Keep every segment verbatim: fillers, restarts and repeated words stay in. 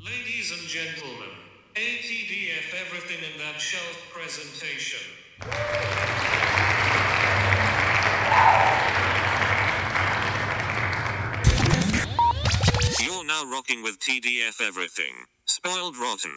Ladies and gentlemen, A T D F everything in that shelf presentation. You're now rocking with T D F everything. Spoiled Rotten.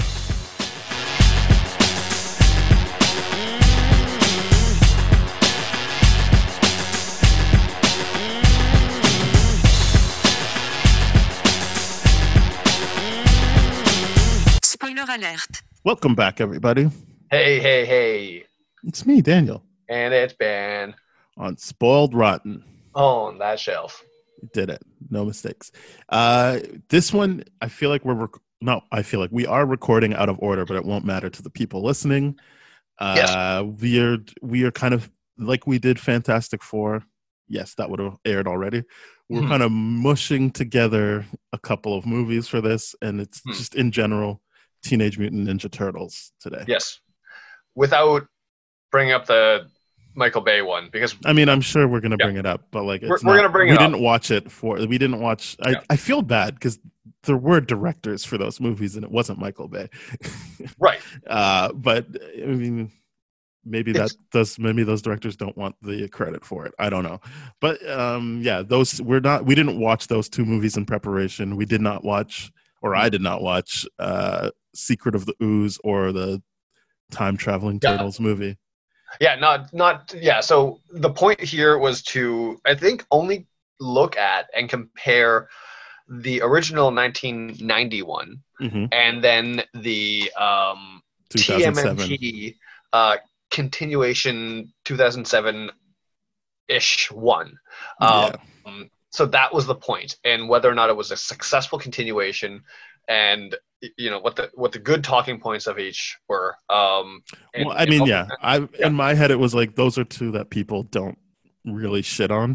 Spoiler alert. Welcome back, everybody. Hey, hey, hey. It's me, Daniel, And it's Ben on Spoiled Rotten. on that shelf. We did it. No mistakes. Uh, this one, I feel like we're, rec- no, I feel like we are recording out of order, but it won't matter to the people listening. Uh, Yes. We are, we are kind of like we did Fantastic Four. Yes, that would have aired already. We're Mhm. kind of mushing together a couple of movies for this, and it's Hmm. just in general Teenage Mutant Ninja Turtles today. Yes. Without bringing up the Michael Bay one, because I mean, I'm sure we're gonna Yeah. bring it up, but like, it's We're- not, we're gonna bring we it up. didn't watch it for. We didn't watch. I, Yeah. I feel bad because there were directors for those movies, and it wasn't Michael Bay. right. uh, but I mean, maybe that It's- does. Maybe those directors don't want the credit for it. I don't know. But um, yeah, those we're not. We didn't watch those two movies in preparation. We did not watch, or I did not watch, uh, Secret of the Ooze or the Time Traveling Yeah. Turtles movie. Yeah, not not yeah. So the point here was to, I think, only look at and compare the original nineteen ninety-one Mm-hmm. and then the um, two thousand seven. T M N T uh, continuation two thousand seven-ish one. Um, Yeah. So that was the point, and whether or not it was a successful continuation, and you know what the what the good talking points of each were. Um, and, Well, I mean, and- yeah. I yeah. in my head it was like those are two that people don't really shit on.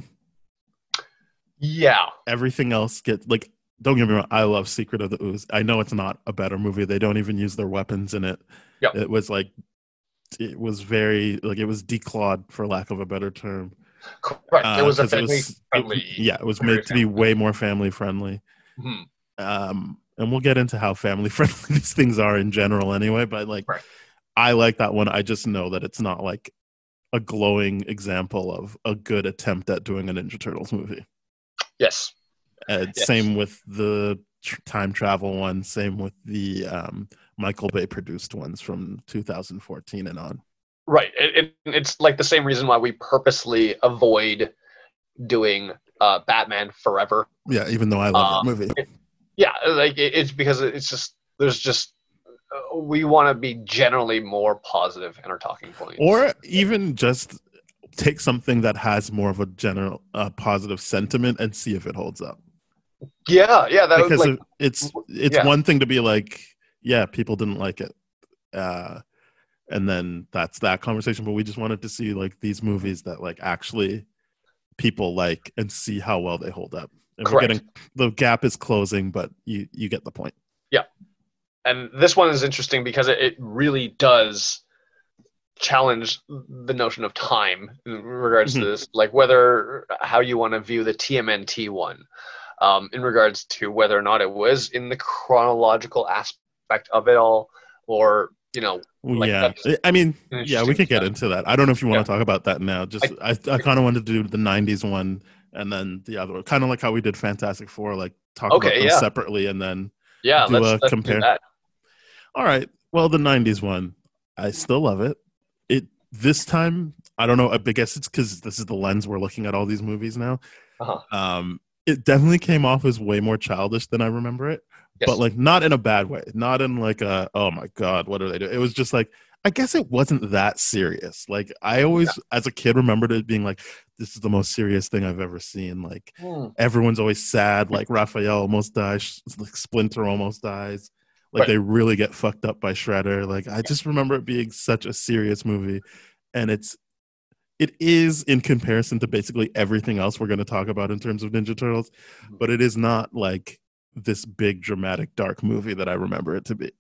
yeah, Everything else get like. Don't get me wrong. I love Secret of the Ooze. I know it's not a better movie. They don't even use their weapons in it. Yep. It was like, it was very like it was declawed for lack of a better term. correct. Uh, it was a 'cause it family was- friendly. it- yeah, it was very made to be way more family friendly. Mhm. Um, and we'll get into how family friendly these things are in general anyway. But like, Right. I like that one. I just know that it's not like a glowing example of a good attempt at doing a Ninja Turtles movie. Yes. Uh, Yes. Same with the tr- time travel one. Same with the um, Michael Bay produced ones from two thousand fourteen and on. Right. It, it, it's like the same reason why we purposely avoid doing uh, Batman Forever. Yeah, even though I love Uh, that movie. Yeah, like it, it's because it's just there's just uh, we want to be generally more positive in our talking points. Or even just take something that has more of a general uh, positive sentiment and see if it holds up. yeah, yeah, that was Because like of- it's it's yeah. one thing to be like, yeah, people didn't like it, uh, and then that's that conversation. But we just wanted to see like these movies that like actually people like and see how well they hold up. And we're Correct. getting the gap is closing, but you you get the point. and this one is interesting because it, it really does challenge the notion of time in regards Mhm. to this, like whether how you want to view the T M N T one, um, in regards to whether or not it was in the chronological aspect of it all, or you know, like yeah, that's I mean, an yeah, we interesting could get step. into that. I don't know if you want Yeah. to talk about that now. Just I, I, kind of wanted to do the nineties one and then the other one, kind of like how we did Fantastic Four, like talk Okay, about them yeah. separately and then. Yeah, do let's, a let's compare. do that. All right. Well, the nineties one, I still love it. It this time, I don't know. I guess it's because this is the lens we're looking at all these movies now. Uh-huh. Um, it definitely came off as way more childish than I remember it, Yes. but like not in a bad way. Not in like a oh my god, what are they doing? It was just like I guess it wasn't that serious. Like I always, as a kid, remembered it being like this is the most serious thing I've ever seen. Like Hmm. everyone's always sad. Like Raphael almost dies. Like Splinter almost dies. Like Right. they really get fucked up by Shredder. Like I just remember it being such a serious movie, and it's it is in comparison to basically everything else we're going to talk about in terms of Ninja Turtles, but it is not like this big dramatic dark movie that I remember it to be.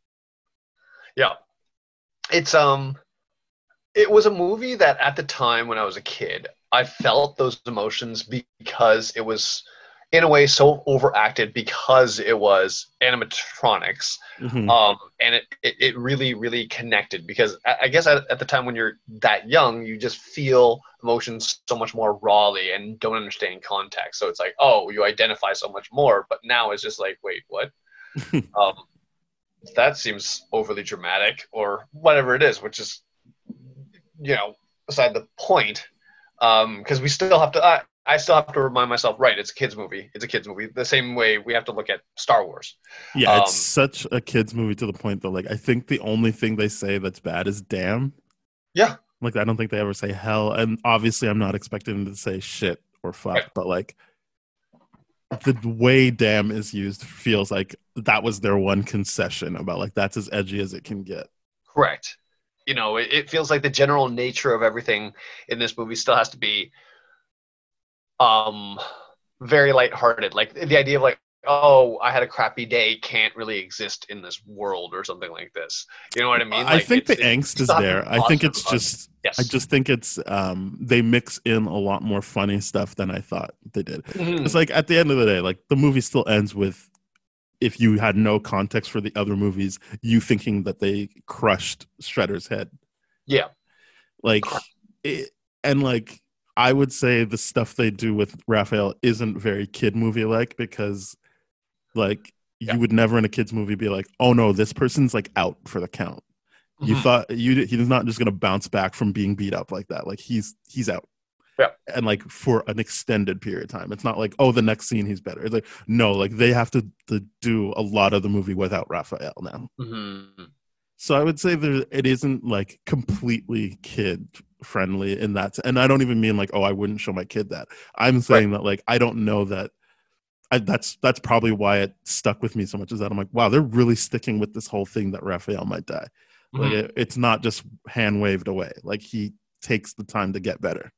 Yeah. It's um it was a movie that at the time when I was a kid, I felt those emotions because it was in a way so overacted because it was animatronics. Mhm. Um, and it, it, it really, really connected because I, I guess at, at the time when you're that young, you just feel emotions so much more rawly and don't understand context. So it's like, oh, you identify so much more. But now it's just like, wait, what? um, that seems overly dramatic or whatever it is, which is, you know, beside the point. Because um, we still have to, I, I still have to remind myself, right, it's a kid's movie. It's a kid's movie. The same way we have to look at Star Wars. Yeah, Um, it's such a kid's movie to the point that, like, I think the only thing they say that's bad is damn. Yeah. Like, I don't think they ever say hell. And obviously, I'm not expecting them to say shit or fuck, Right. but, like, the way damn is used feels like that was their one concession about, like, that's as edgy as it can get. Correct. You know, it, it feels like the general nature of everything in this movie still has to be um, very lighthearted. Like, the idea of, like, oh, I had a crappy day can't really exist in this world or something like this. You know what I mean? I Like, think the it's- it's angst is not there. I think it's positive. just, Yes. I just think it's, um, they mix in a lot more funny stuff than I thought they did. Mhm. It's like, at the end of the day, like, the movie still ends with, if you had no context for the other movies, you thinking that they crushed Shredder's head. Yeah. Like, it, and like, I would say the stuff they do with Raphael isn't very kid movie like, because like Yeah. you would never in a kid's movie be like, oh no, this person's like out for the count. You Mhm. thought you he's not just gonna bounce back from being beat up like that. Like he's he's out. Yeah. And like for an extended period of time. It's not like, oh, the next scene he's better. It's like, no, like they have to, to do a lot of the movie without Raphael now. Mhm. So I would say there it isn't like completely kid friendly in that, and I don't even mean like, oh, I wouldn't show my kid that. I'm saying that like I don't know that I, that's that's probably why it stuck with me so much, is that I'm like, wow, they're really sticking with this whole thing that Raphael might die. Like Mhm. it, it's not just hand waved away. Like he takes the time to get better.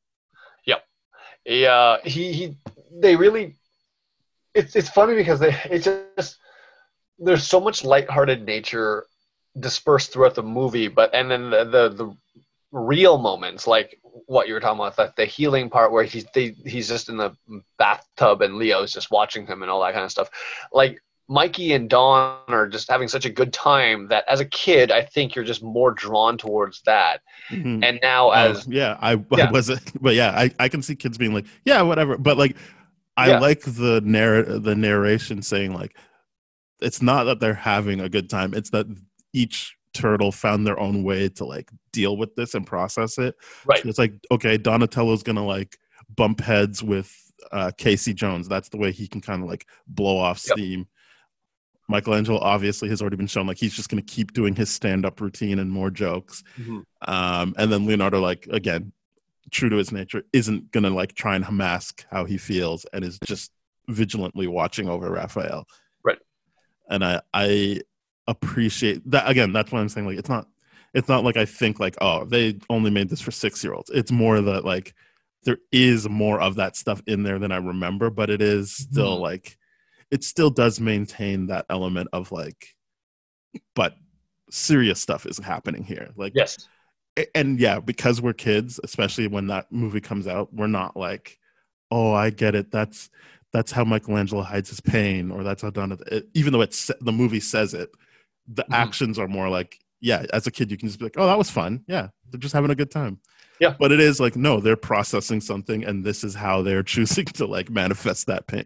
Yeah, he, he they really it's it's funny because they it's just there's so much lighthearted nature dispersed throughout the movie, but and then the the, the real moments, like what you were talking about, that the healing part where he's they, he's just in the bathtub and Leo's just watching him and all that kind of stuff. Like Mikey and Dawn are just having such a good time that as a kid, I think you're just more drawn towards that. Mhm. And now Oh, as yeah, I, I Yeah. wasn't, but yeah, I, I can see kids being like, yeah, whatever. But like, I Yeah. like the narr- the narration saying like, it's not that they're having a good time. It's that each turtle found their own way to like deal with this and process it. Right. So it's like, okay, Donatello's gonna like bump heads with uh, Casey Jones. That's the way he can kind of like blow off Yep. steam. Michelangelo obviously has already been shown like he's just going to keep doing his stand-up routine and more jokes. Mhm. Um, and then Leonardo, like again, true to his nature, isn't going to like try and mask how he feels and is just vigilantly watching over Raphael. Right. And I I appreciate that. Again, that's what I'm saying. Like it's not it's not like I think like, oh, they only made this for six-year-olds. It's more that like there is more of that stuff in there than I remember, but it is still Mhm. like it still does maintain that element of like, but serious stuff is happening here. Like, Yes. a- and yeah, because we're kids, especially when that movie comes out, we're not like, oh, I get it. That's that's how Michelangelo hides his pain, or that's how Donatello. Even though it's the movie says it, the Mhm. actions are more like, yeah. As a kid, you can just be like, oh, that was fun. Yeah, they're just having a good time. Yeah. But it is like, no, they're processing something, and this is how they're choosing to like manifest that pain.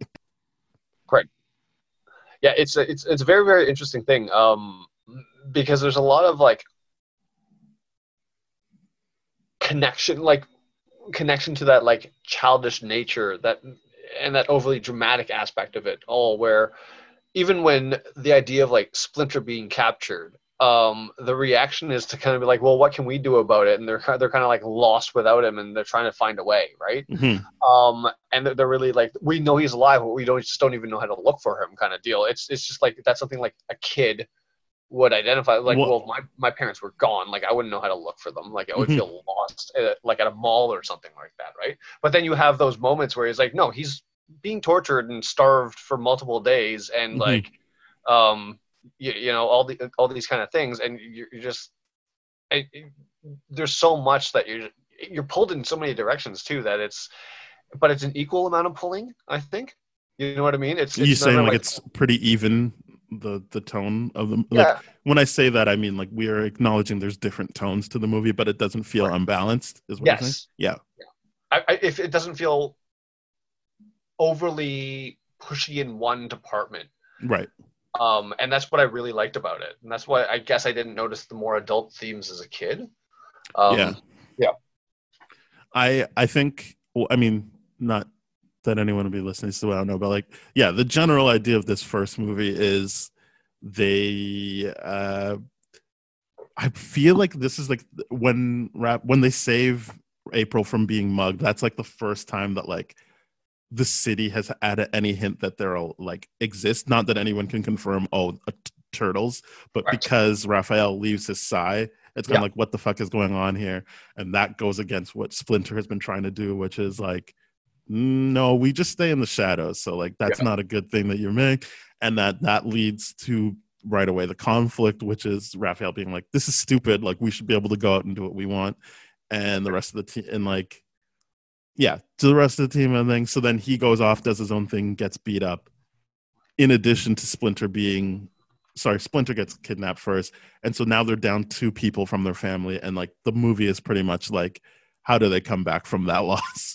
Yeah, it's a, it's it's a very very interesting thing, um, because there's a lot of like connection, like connection to that like childish nature that and that overly dramatic aspect of it all. Where even when the idea of like Splinter being captured, um, the reaction is to kind of be like, well, what can we do about it? And they're kind they're kind of like lost without him, and they're trying to find a way, right? Mhm. Um, and they're, they're really like, we know he's alive, but we don't just don't even know how to look for him, kind of deal. It's it's just like that's something like a kid would identify. Like, Well- well, my my parents were gone. Like, I wouldn't know how to look for them. Like, I would Mhm. feel lost, uh, like at a mall or something like that, right? But then you have those moments where he's like, no, he's being tortured and starved for multiple days, and Mhm. like, um, you, you know, all the all these kind of things, and you're, you're just it, it- there's so much that you're you're pulled in so many directions too that it's but it's an equal amount of pulling, I think. You know what I mean? It's, You it's saying never like it's pretty even the the tone of the yeah, like when I say that I mean like we are acknowledging there's different tones to the movie, but it doesn't feel right. unbalanced. Is what you're saying? Yes. Yeah. I, I, if it doesn't feel overly pushy in one department. Right. Um, and that's what I really liked about it. And that's why I guess I didn't notice the more adult themes as a kid. Um, yeah. Yeah. I I think well, I mean not that anyone will be listening to what I don't know, but like yeah, the general idea of this first movie is they uh I feel like this is like when rap when they save April from being mugged, that's like the first time that like the city has added any hint that they'll like exist. Not that anyone can confirm, oh, uh, t- turtles, but Right. because Raphael leaves his side, it's kind of Yeah. like, what the fuck is going on here? And that goes against what Splinter has been trying to do, which is like, no, we just stay in the shadows. So like, that's Yeah. not a good thing that you're making. And that that leads to right away the conflict, which is Raphael being like, this is stupid. Like, we should be able to go out and do what we want. And the rest of the team, and like, yeah, to the rest of the team and things. So then he goes off, does his own thing, gets beat up. In addition to Splinter being, sorry, Splinter gets kidnapped first. And so now they're down two people from their family. And like the movie is pretty much like, how do they come back from that loss?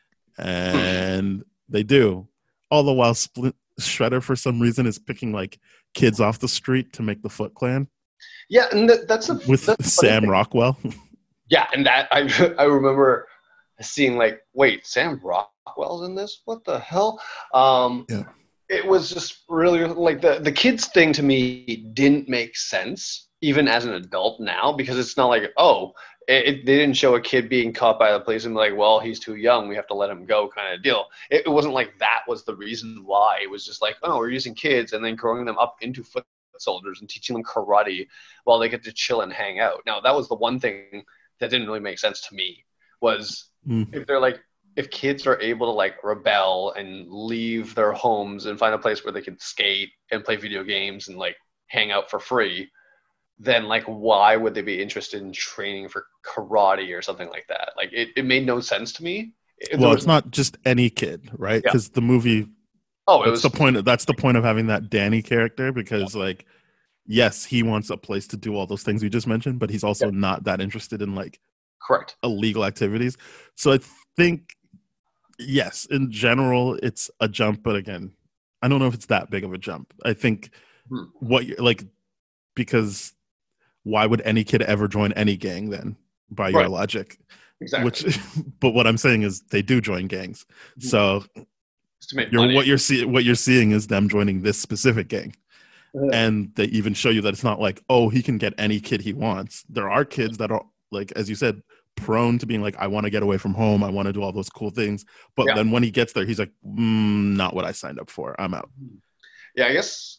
And they do. All the while Splint- Shredder, for some reason, is picking like kids off the street to make the Foot Clan. Yeah, and that, that's a With that's a Sam Rockwell. Yeah, and that I I remember seeing like, wait, Sam Rockwell's in this? What the hell? Um, yeah. It was just really like the the kids thing to me didn't make sense even as an adult now, because it's not like, oh, it, it, they didn't show a kid being caught by the police and be like, well, he's too young, we have to let him go kind of deal. It, it wasn't like that was the reason why. It was just like, oh, we're using kids and then growing them up into foot soldiers and teaching them karate while they get to chill and hang out. Now, that was the one thing that didn't really make sense to me, was Mm. if they're like, if kids are able to like rebel and leave their homes and find a place where they can skate and play video games and like hang out for free, then like why would they be interested in training for karate or something like that? Like it, it made no sense to me. It, Well, was, it's not just any kid, right? Yeah. Because the movie, oh, it that's was the point. Of, that's the point of having that Danny character, because yeah. like, yes, he wants a place to do all those things we just mentioned, but he's also yeah. not that interested in like correct illegal activities. So I think, yes, in general, it's a jump, but again, I don't know if it's that big of a jump. I think hmm. what you're like, because why would any kid ever join any gang then, by your right. logic? Exactly. Which, but what I'm saying is they do join gangs. Mm-hmm. So you're, what you're seeing, what you're seeing is them joining this specific gang. Uh-huh. And they even show you that it's not like, oh, he can get any kid he wants. There are kids that are, like, as you said, prone to being like, I want to get away from home, I want to do all those cool things, but yeah. then when he gets there, he's like, mm, not what I signed up for, I'm out. Yeah, I guess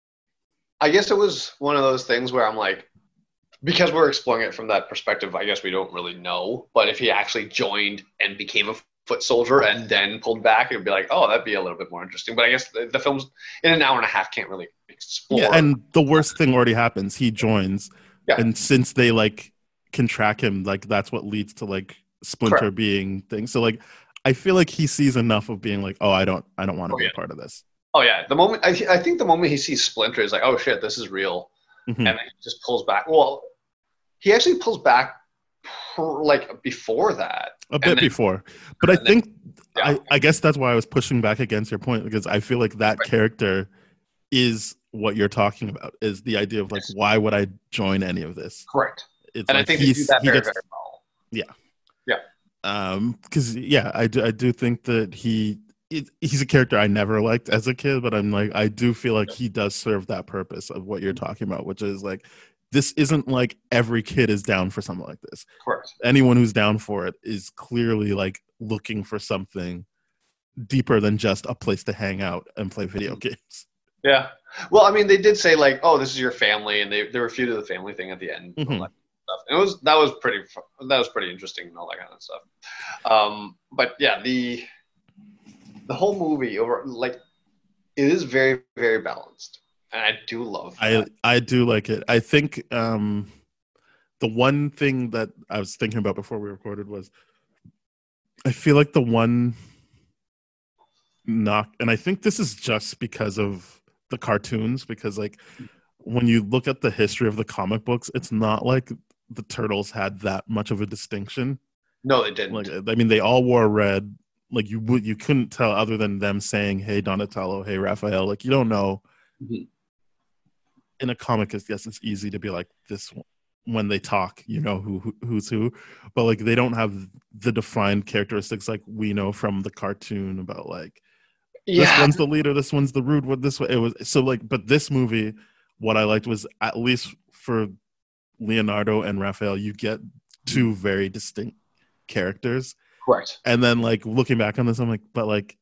I guess it was one of those things where I'm like, because we're exploring it from that perspective, I guess we don't really know, but if he actually joined and became a foot soldier and then pulled back, it would be like, oh, that'd be a little bit more interesting. But I guess the, the film's in an hour and a half can't really explore. Yeah, and the worst thing already happens. He joins, yeah. and since they like can track him, like that's what leads to like Splinter Correct. being things. So like I feel like he sees enough of being like, oh, I don't I don't want to oh, be yeah. a part of this. Oh yeah, the moment I, I think the moment he sees Splinter is like, oh shit, this is real, mm-hmm. and then he just pulls back. Well, he actually pulls back like before that, a bit then, before, but I think then, yeah. I I guess that's why I was pushing back against your point, because I feel like that right. character is what you're talking about, is the idea of like, yes. why would I join any of this? Correct. It's and like I think he's, that he very, gets, very well. Yeah. Yeah. Um, because yeah, I do I do think that he it, he's a character I never liked as a kid, but I'm like I do feel like he does serve that purpose of what you're talking about, which is like this isn't like every kid is down for something like this. Correct. Anyone who's down for it is clearly like looking for something deeper than just a place to hang out and play video games. Yeah. Well, I mean, they did say like, "Oh, this is your family," and they they refuted the family thing at the end. Mm-hmm. And all that stuff. And it was that was pretty that was pretty interesting and all that kind of stuff. Um, but yeah, the the whole movie over like it is very very balanced, and I do love that. I I do like it. I think um, the one thing that I was thinking about before we recorded was I feel like the one knock, and I think this is just because of the cartoons, because like when you look at the history of the comic books, it's not like the Turtles had that much of a distinction. No, it didn't. Like, I mean, they all wore red. Like you would, you couldn't tell other than them saying, "Hey, Donatello," "Hey, Raphael." Like you don't know. Mm-hmm. In a comic, I guess it's easy to be like this when they talk, you know who, who who's who, but like they don't have the defined characteristics like we know from the cartoon about like Yeah. this one's the leader, this one's the rude one. This way it was so like, but this movie, what I liked was at least for Leonardo and Raphael, you get two very distinct characters. Correct. And then like looking back on this, I'm like, but like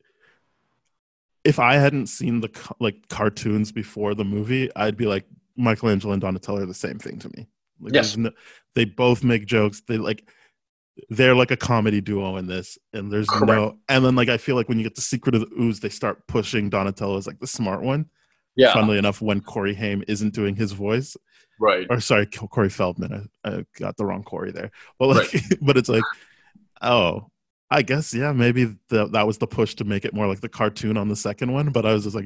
if I hadn't seen the ca- like cartoons before the movie, I'd be like Michelangelo and Donatello are the same thing to me. Like, Yes. no, they both make jokes. They like they're like a comedy duo in this, and there's Correct. no. And then like I feel like when you get the Secret of the Ooze, they start pushing Donatello as like the smart one. Yeah. Funnily enough, when Corey Haim isn't doing his voice, Right. or sorry, Corey Feldman, I, I got the wrong Corey there. But like, right. But it's like, oh, I guess yeah, maybe the, that was the push to make it more like the cartoon on the second one. But I was just like,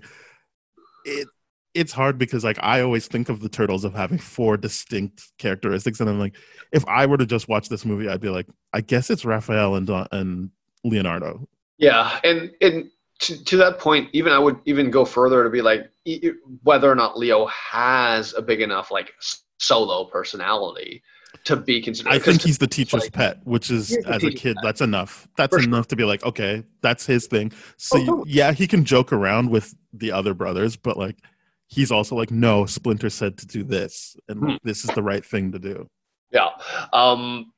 it. It's hard because like I always think of the Turtles of having four distinct characteristics, and I'm like, if I were to just watch this movie, I'd be like, I guess it's Raphael and Don- and Leonardo. Yeah, and and to, to that point, even I would even go further to be like, e- whether or not Leo has a big enough like solo personality to be considered. I think he's the teacher's like, pet, which is as a kid, pet. that's enough. That's For enough sure. to be like, okay, that's his thing. So Oh, totally. yeah, he can joke around with the other brothers, but like. He's also like, no, Splinter said to do this, and Hmm. this is the right thing to do. Yeah, um,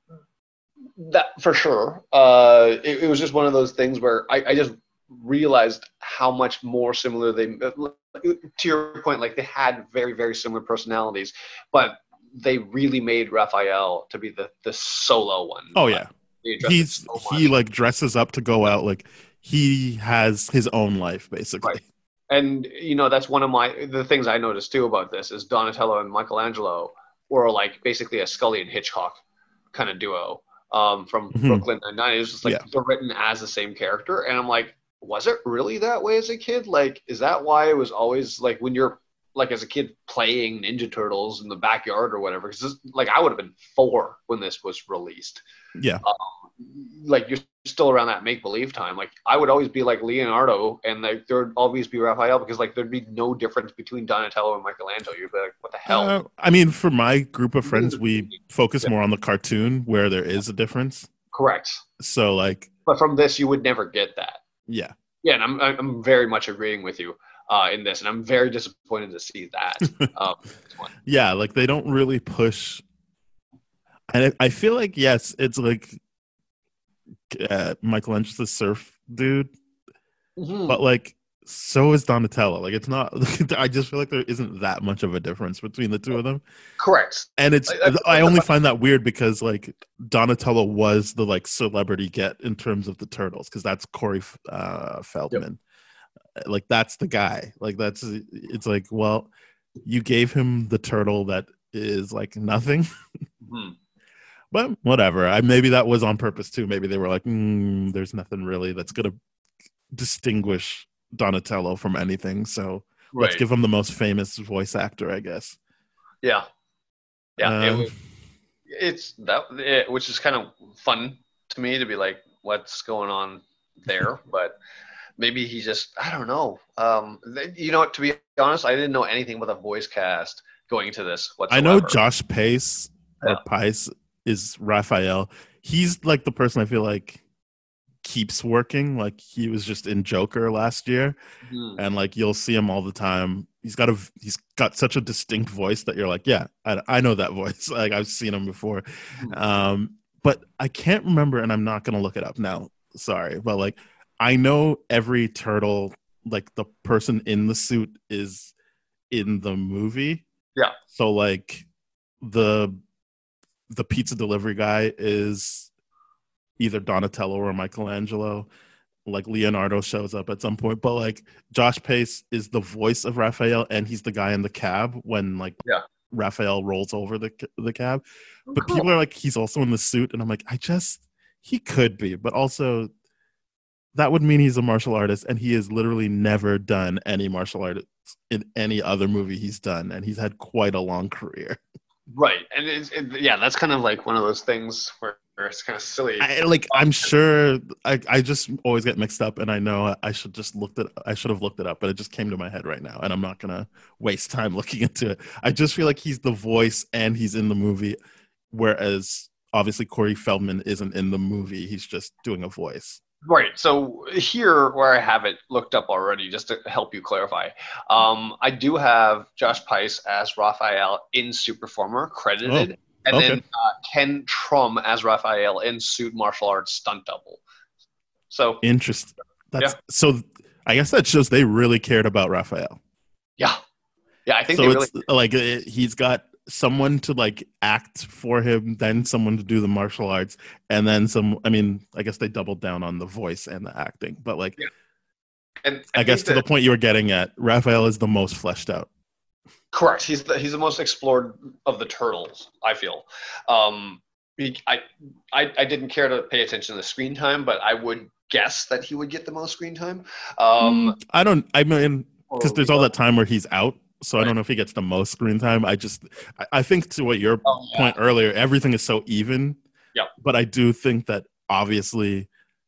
that for sure. Uh, it, it was just one of those things where I, I just realized how much more similar they. To your point, like they had very, very similar personalities, but they really made Raphael to be the the solo one. Oh yeah, They addressed he's it so he much. like dresses up to go out. Like he has his own life basically. Right. And you know that's one of my the things I noticed too about this is Donatello and Michelangelo were like basically a Scully and Hitchcock kind of duo um, from Mhm. Brooklyn Nine-Nine. It was just like Yeah. they're written as the same character, and I'm like, was it really that way as a kid? Like, is that why it was always like when you're like as a kid playing Ninja Turtles in the backyard or whatever? Because like I would have been four when this was released. Yeah, Like you're still around that make believe time. Like I would always be like Leonardo, and like there would always be Raphael because like there'd be no difference between Donatello and Michelangelo. You'd be like, what the hell? Uh, I mean, for my group of friends, we focus Yeah. more on the cartoon where there is a difference. Correct. So like, But from this, you would never get that. yeah, Yeah, and I'm I'm very much agreeing with you uh, in this, and I'm very disappointed to see that. um, this one. yeah, like they don't really push. And I I feel like yes, it's like uh, Michelangelo's the surf dude, Mhm. but like so is Donatello. Like it's not. I just feel like there isn't that much of a difference between the two of them. Correct. And it's I- I- I only find that weird because like Donatello was the like celebrity get in terms of the Turtles because that's Corey uh, Feldman. Like that's the guy. Like that's it's like well, you gave him the turtle that is like nothing. Mhm. But whatever. I maybe that was on purpose too. Maybe they were like, mm, there's nothing really that's gonna distinguish Donatello from anything. So let's Right. give him the most famous voice actor, I guess. Yeah. Yeah. it Um, was, it's that, it, which is kind of fun to me to be like, what's going on there? But maybe he just, I don't know. Um, th- you know what? To be honest, I didn't know anything about the voice cast going into this I whatsoever. know Josh Pace or Yeah. Pice is Raphael. He's like the person I feel like keeps working. Like he was just in Joker last year, Mhm. and like you'll see him all the time. He's got a he's got such a distinct voice that you're like, yeah, I, I know that voice. Like I've seen him before. Mhm. Um, but I can't remember, and I'm not gonna look it up now. Sorry, but like I know every turtle, like the person in the suit is in the movie. Yeah. So like the the pizza delivery guy is either Donatello or Michelangelo. Like Leonardo shows up at some point, but like Josh Pace is the voice of Raphael, and he's the guy in the cab when like Yeah. Raphael rolls over the the cab. Oh, But cool. people are like, he's also in the suit, and I'm like, I just he could be, but also that would mean he's a martial artist, and he has literally never done any martial arts in any other movie he's done, and he's had quite a long career. Right, and it's, it, yeah, that's kind of like one of those things where, where it's kind of silly. I, like I'm sure I, I just always get mixed up, and I know I should just looked it. I should have looked it up, but it just came to my head right now, and I'm not gonna waste time looking into it. I just feel like he's the voice and he's in the movie, whereas obviously Corey Feldman isn't in the movie. He's just doing a voice. Right. So here, where I have it looked up already, just to help you clarify, um, I do have Josh Pais as Raphael in Suit Performer credited, Oh, and okay. then uh, Ken Trum as Raphael in Suit Martial Arts Stunt Double. So Interesting. That's Yeah. so. I guess that shows they really cared about Raphael. yeah, yeah, I think So they really. it's like it, he's got someone to like act for him, then someone to do the martial arts, and then some. I mean, I guess they doubled down on the voice and the acting, but like, Yeah. And I, guess think to that- the point you were getting at, Raphael is the most fleshed out. Correct. He's the he's the most explored of the turtles, I feel. Um, he, I, I I didn't care to pay attention to the screen time, but I would guess that he would get the most screen time. Um, Mm, I don't. I mean, because or there's we all go- that time where he's out, so I Right. don't know if he gets the most screen time. I just, I, I think to what your Oh, yeah. point earlier, everything is so even. Yeah. But I do think that obviously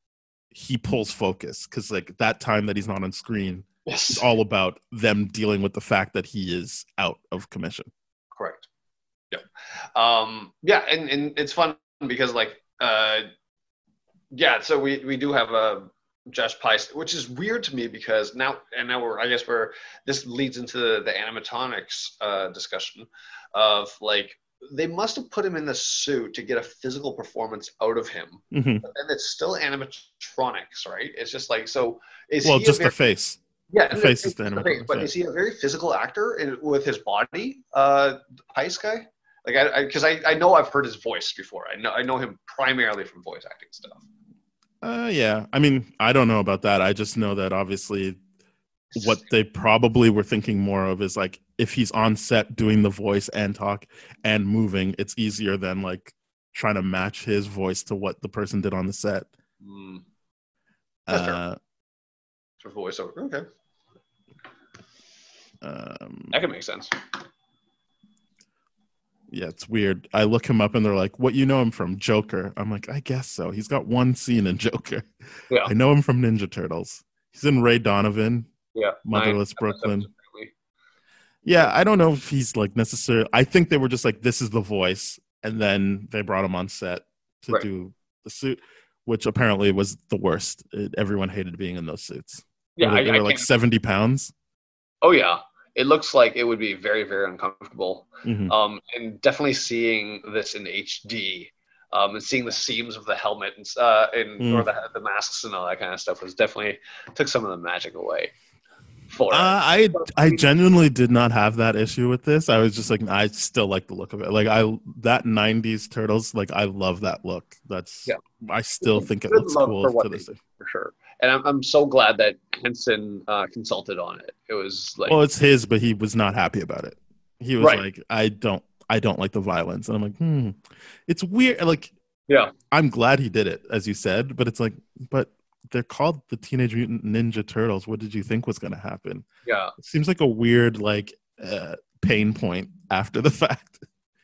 he pulls focus because like that time that he's not on screen Yes. is all about them dealing with the fact that he is out of commission. Correct. Yeah. Um, yeah, and, and it's fun because like uh, yeah, so we, we do have a Josh Pais, which is weird to me because now and now we're I guess we're this leads into the, the animatronics uh, discussion of like they must have put him in the suit to get a physical performance out of him, hmm but then it's still animatronics, right? It's just like so. Is Well, he a just very, the face. yeah, the and face it- is the it's animatronics, But yeah. is he a very physical actor in, with his body, uh, Pais guy? Like, I because I, I, I know I've heard his voice before. I know I know him primarily from voice acting stuff. Uh, yeah. I mean, I don't know about that. I just know that obviously what they probably were thinking more of is like if he's on set doing the voice and talk and moving, it's easier than like trying to match his voice to what the person did on the set. Mm, That's fair. Uh, for voiceover, okay, um, that can make sense. yeah, it's weird. I look him up and they're like, "What you know him from? Joker." I'm like, "I guess so." He's got one scene in Joker. Yeah. I know him from Ninja Turtles. He's in Ray Donovan, Yeah, Motherless Nine Brooklyn. episodes, apparently. Yeah, I don't know if he's like necessarily. I think they were just like, this is the voice, and then they brought him on set to Right. do the suit, which apparently was the worst. It, everyone hated being in those suits. Yeah, they, I, they I were like can't- seventy pounds. Oh yeah, it looks like it would be very very uncomfortable. Mhm. Um, and definitely seeing this in H D, um, and seeing the seams of the helmet and uh, and Mm. or the the masks and all that kind of stuff was definitely took some of the magic away. For Uh, it. I I genuinely did not have that issue with this. I was just like, I still like the look of it. Like I that nineties Turtles, like I love that look. That's Yeah. I still think it Good looks love cool for what to they this day. for sure. And I'm I'm so glad that Henson uh, consulted on it. It was like Well, it's his, but he was not happy about it. He was Right. like, I don't I don't like the violence. And I'm like, hmm. It's weird. Like, Yeah. I'm glad he did it, as you said, but it's like, but they're called the Teenage Mutant Ninja Turtles. What did you think was gonna happen? yeah. It seems like a weird like uh, pain point after the fact.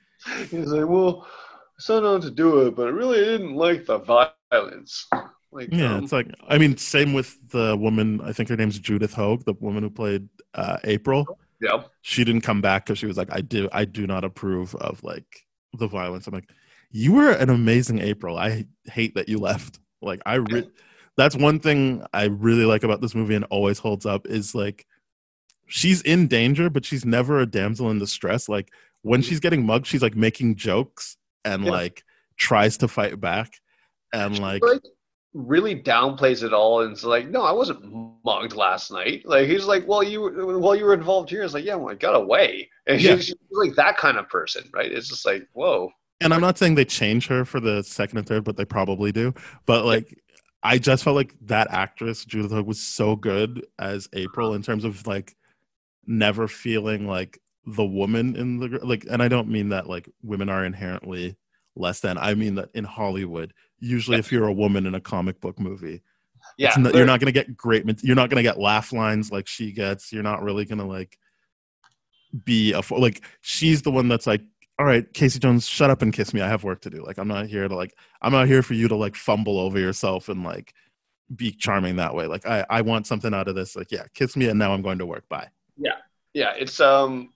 He's like, well, I signed on to do it, but I really didn't like the violence. Like, Yeah, um, it's like I mean, same with the woman. I think her name's Judith Hogue, the woman who played uh, April. yeah. She didn't come back because she was like, I do, I do not approve of like the violence. I'm like, you were an amazing April. I hate that you left. Like, I re- that's one thing I really like about this movie and always holds up is like, she's in danger, but she's never a damsel in distress. Like when she's getting mugged, she's like making jokes and Yeah. like tries to fight back and like. like really downplays it all and is like, no, I wasn't mugged last night. Like he's like, well, you were- while you were involved here, it's like, yeah, well, I got away. And Yeah. she's, she's like that kind of person, right? It's just like, whoa. And I'm not saying they change her for the second and third, but they probably do. But like, I just felt like that actress Judith Hogue was so good as April in terms of like never feeling like the woman in the like. And I don't mean that like women are inherently less than. I mean that in Hollywood, usually if you're a woman in a comic book movie, Yeah, It's not, they're- you're not gonna get great. mat- You're not gonna get laugh lines like she gets. You're not really gonna like be a fo- like she's the one that's like, all right, Casey Jones, shut up and kiss me. I have work to do. Like I'm not here to like I'm not here for you to like fumble over yourself and like be charming that way. Like I I want something out of this. Like yeah, kiss me and now I'm going to work. Bye. yeah, it's um,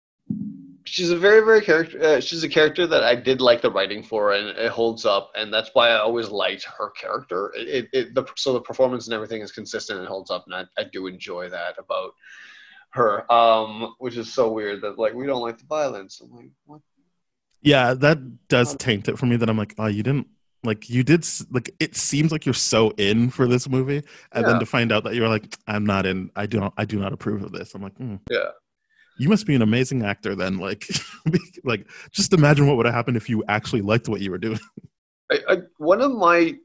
she's a very very character. Uh, she's a character that I did like the writing for, and it holds up, and that's why I always liked her character. It, it, it the so the performance and everything is consistent and holds up, and I, I do enjoy that about her. Um, which is so weird that like we don't like the violence. I'm like, what? Yeah, that does taint it for me. That I'm like, oh, you didn't like you did s- like it seems like you're so in for this movie, and Yeah. then to find out that you're like, I'm not in. I do not. I do not approve of this. I'm like, hmm. Yeah. You must be an amazing actor then. Like, like just imagine what would have happened if you actually liked what you were doing. I, I, one of my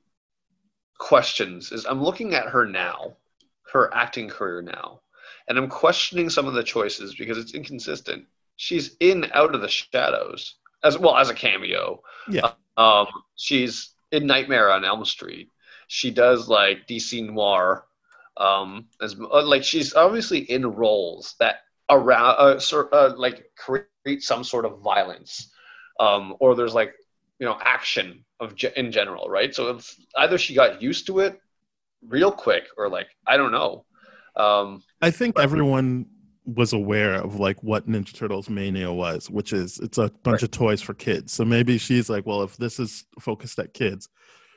questions is I'm looking at her now, her acting career now, and I'm questioning some of the choices because it's inconsistent. She's in Out of the Shadows as well as a cameo. Yeah. Um, she's in Nightmare on Elm Street. She does like D C Noir. Um, as like she's obviously in roles that around uh, sort uh, like create some sort of violence, um, or there's like you know action of ge- in general, right? So it's either she got used to it real quick, or like I don't know. Um, I think everyone was aware of like what Ninja Turtles mania was, which is it's a bunch Right. of toys for kids. So maybe she's like, well, if this is focused at kids,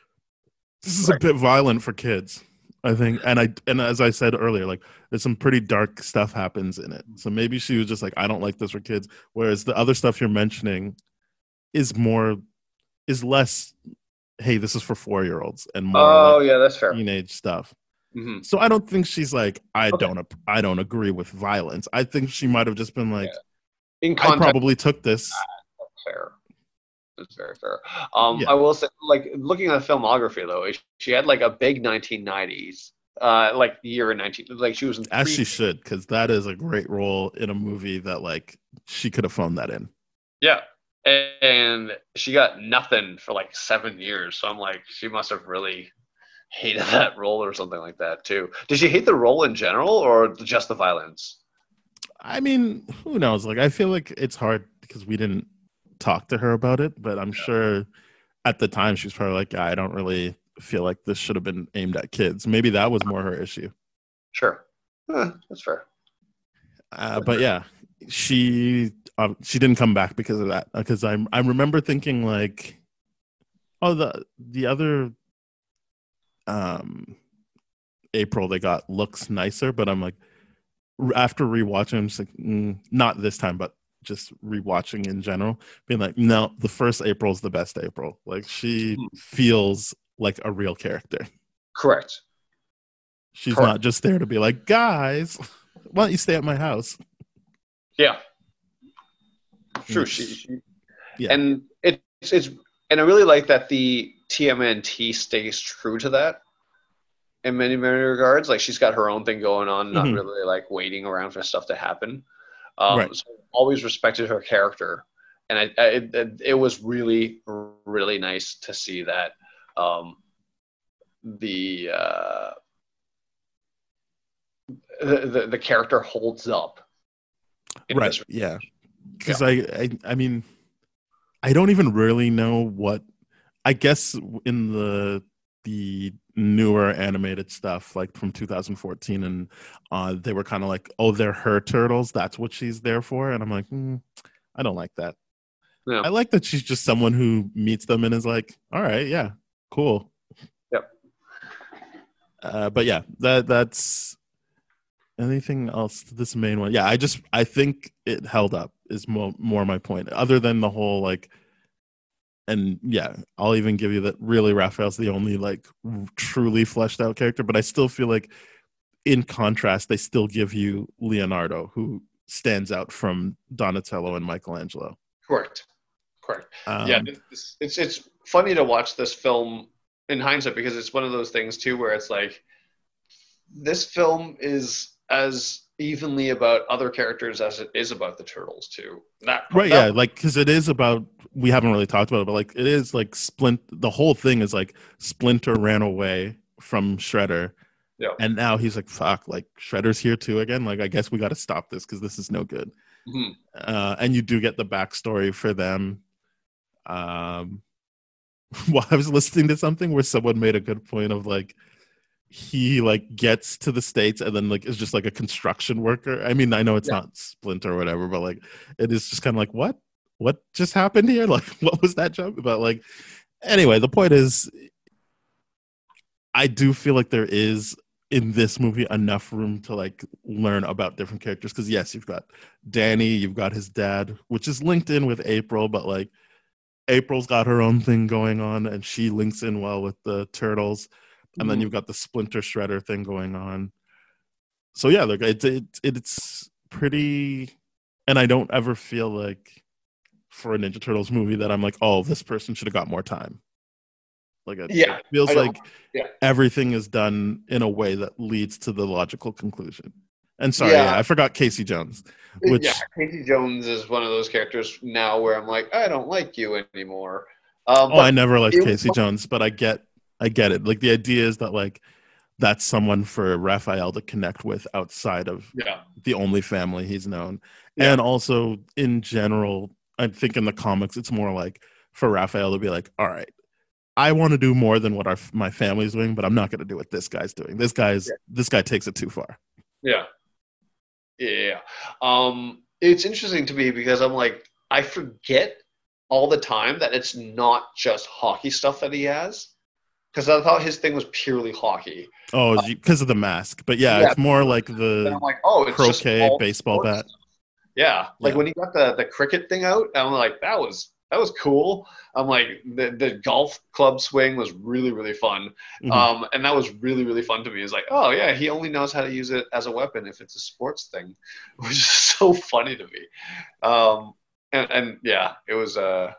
this is Right. a bit violent for kids. I think, and I and as I said earlier, like there's some pretty dark stuff happens in it. So maybe she was just like, I don't like this for kids. Whereas the other stuff you're mentioning is more, is less. Hey, this is for four year olds, and more oh like yeah, that's fair. teenage stuff. hmm So I don't think she's like, I Okay. don't, ap- I don't agree with violence. I think she might have just been like, In I context, probably took this. that's fair. That's very fair. Um, Yeah. I will say, like looking at the filmography though, she had like a big nineteen nineties, uh, like year in nineteen, like she was in As three- she should, because that is a great role in a movie that like she could have phoned that in. Yeah. And she got nothing for like seven years. So I'm like, she must have really hated that role or something like that too. Did she hate the role in general or just the violence? I mean, who knows? Like, I feel like it's hard because we didn't talk to her about it, but I'm sure at the time she was probably like, I don't really feel like this should have been aimed at kids. Maybe that was more her issue. Sure. Eh, that's fair. Uh, but yeah, she um, she didn't come back because of that. Because I I remember thinking like, oh the the other um April they got looks nicer, but I'm like r- after rewatching, I'm just like mm, not this time, but just rewatching in general, being like, no, the first April's the best April. Like she Hmm. feels like a real character. Correct. She's Correct. not just there to be like, guys, why don't you stay at my house? Yeah. True. Which- She, she Yeah. and it's it's and I really like that the T M N T stays true to that in many many regards. Like she's got her own thing going on, not Mhm. really like waiting around for stuff to happen. Um, Right. So I've always respected her character, and I, I it, it was really really nice to see that um, the, uh, the the the character holds up. in Right. this- Yeah. Because I, I, I mean, I don't even really know what. I guess in the the newer animated stuff, like from two thousand fourteen, and uh, they were kind of like, "Oh, they're her turtles. That's what she's there for." And I'm like, mm, I don't like that. Yeah. I like that she's just someone who meets them and is like, "All right, yeah, cool." Yep. Uh, but yeah, that that's anything else to this main one. Yeah, I just I think it held up is more more my point. Other than the whole like, and yeah, I'll even give you that. Really, Raphael's the only like truly fleshed out character, but I still feel like, in contrast, they still give you Leonardo, who stands out from Donatello and Michelangelo. Correct. Correct. Um, yeah, it's, it's it's funny to watch this film in hindsight because it's one of those things too where it's like this film is as evenly about other characters as it is about the turtles too. That right, that- yeah, like because it is about. We haven't really talked about it, but like it is like Splint. The whole thing is like Splinter ran away from Shredder. Yeah. And now he's like, fuck, like Shredder's here too again. Like, I guess we got to stop this because this is no good. Mm-hmm. Uh, and you do get the backstory for them. Um, well, I was listening to something where someone made a good point of like, he like gets to the States and then like is just like a construction worker. I mean, I know it's Yeah. not Splinter or whatever, but like it is just kind of like, what? What just happened here? Like, what was that jump? But like, anyway, the point is, I do feel like there is in this movie enough room to like learn about different characters. Because yes, you've got Danny, you've got his dad, which is linked in with April, but like April's got her own thing going on, and she links in well with the Turtles. And then Mhm. you've got the Splinter Shredder thing going on. So yeah, like it, it, it's pretty, and I don't ever feel like for a Ninja Turtles movie that I'm like, oh, this person should have got more time. Like it, Yeah, it feels I know. like Yeah. everything is done in a way that leads to the logical conclusion. And sorry, Yeah. yeah, I forgot Casey Jones, which yeah, Casey Jones is one of those characters now where I'm like, I don't like you anymore. Um, oh, but I never liked it- Casey Jones, but I get, I get it. Like the idea is that like that's someone for Raphael to connect with outside of yeah, the only family he's known. Yeah. And also in general, I think in the comics, it's more like for Raphael to be like, all right, I want to do more than what our my family's doing, but I'm not going to do what this guy's doing. This guy's Yeah. this guy takes it too far. yeah, yeah. Um, it's interesting to me because I'm like, I forget all the time that it's not just hockey stuff that he has. Because I thought his thing was purely hockey. Oh, because of the mask. But yeah, Yeah. it's more like And the I'm like, oh, it's just croquet all baseball sports bat. stuff. Yeah, like Yeah. when he got the the cricket thing out, I'm like, that was that was cool. I'm like, the the golf club swing was really really fun, Mhm. um, and that was really really fun to me. It's like, oh yeah, he only knows how to use it as a weapon if it's a sports thing, which is so funny to me. Um, and and yeah, it was. Uh,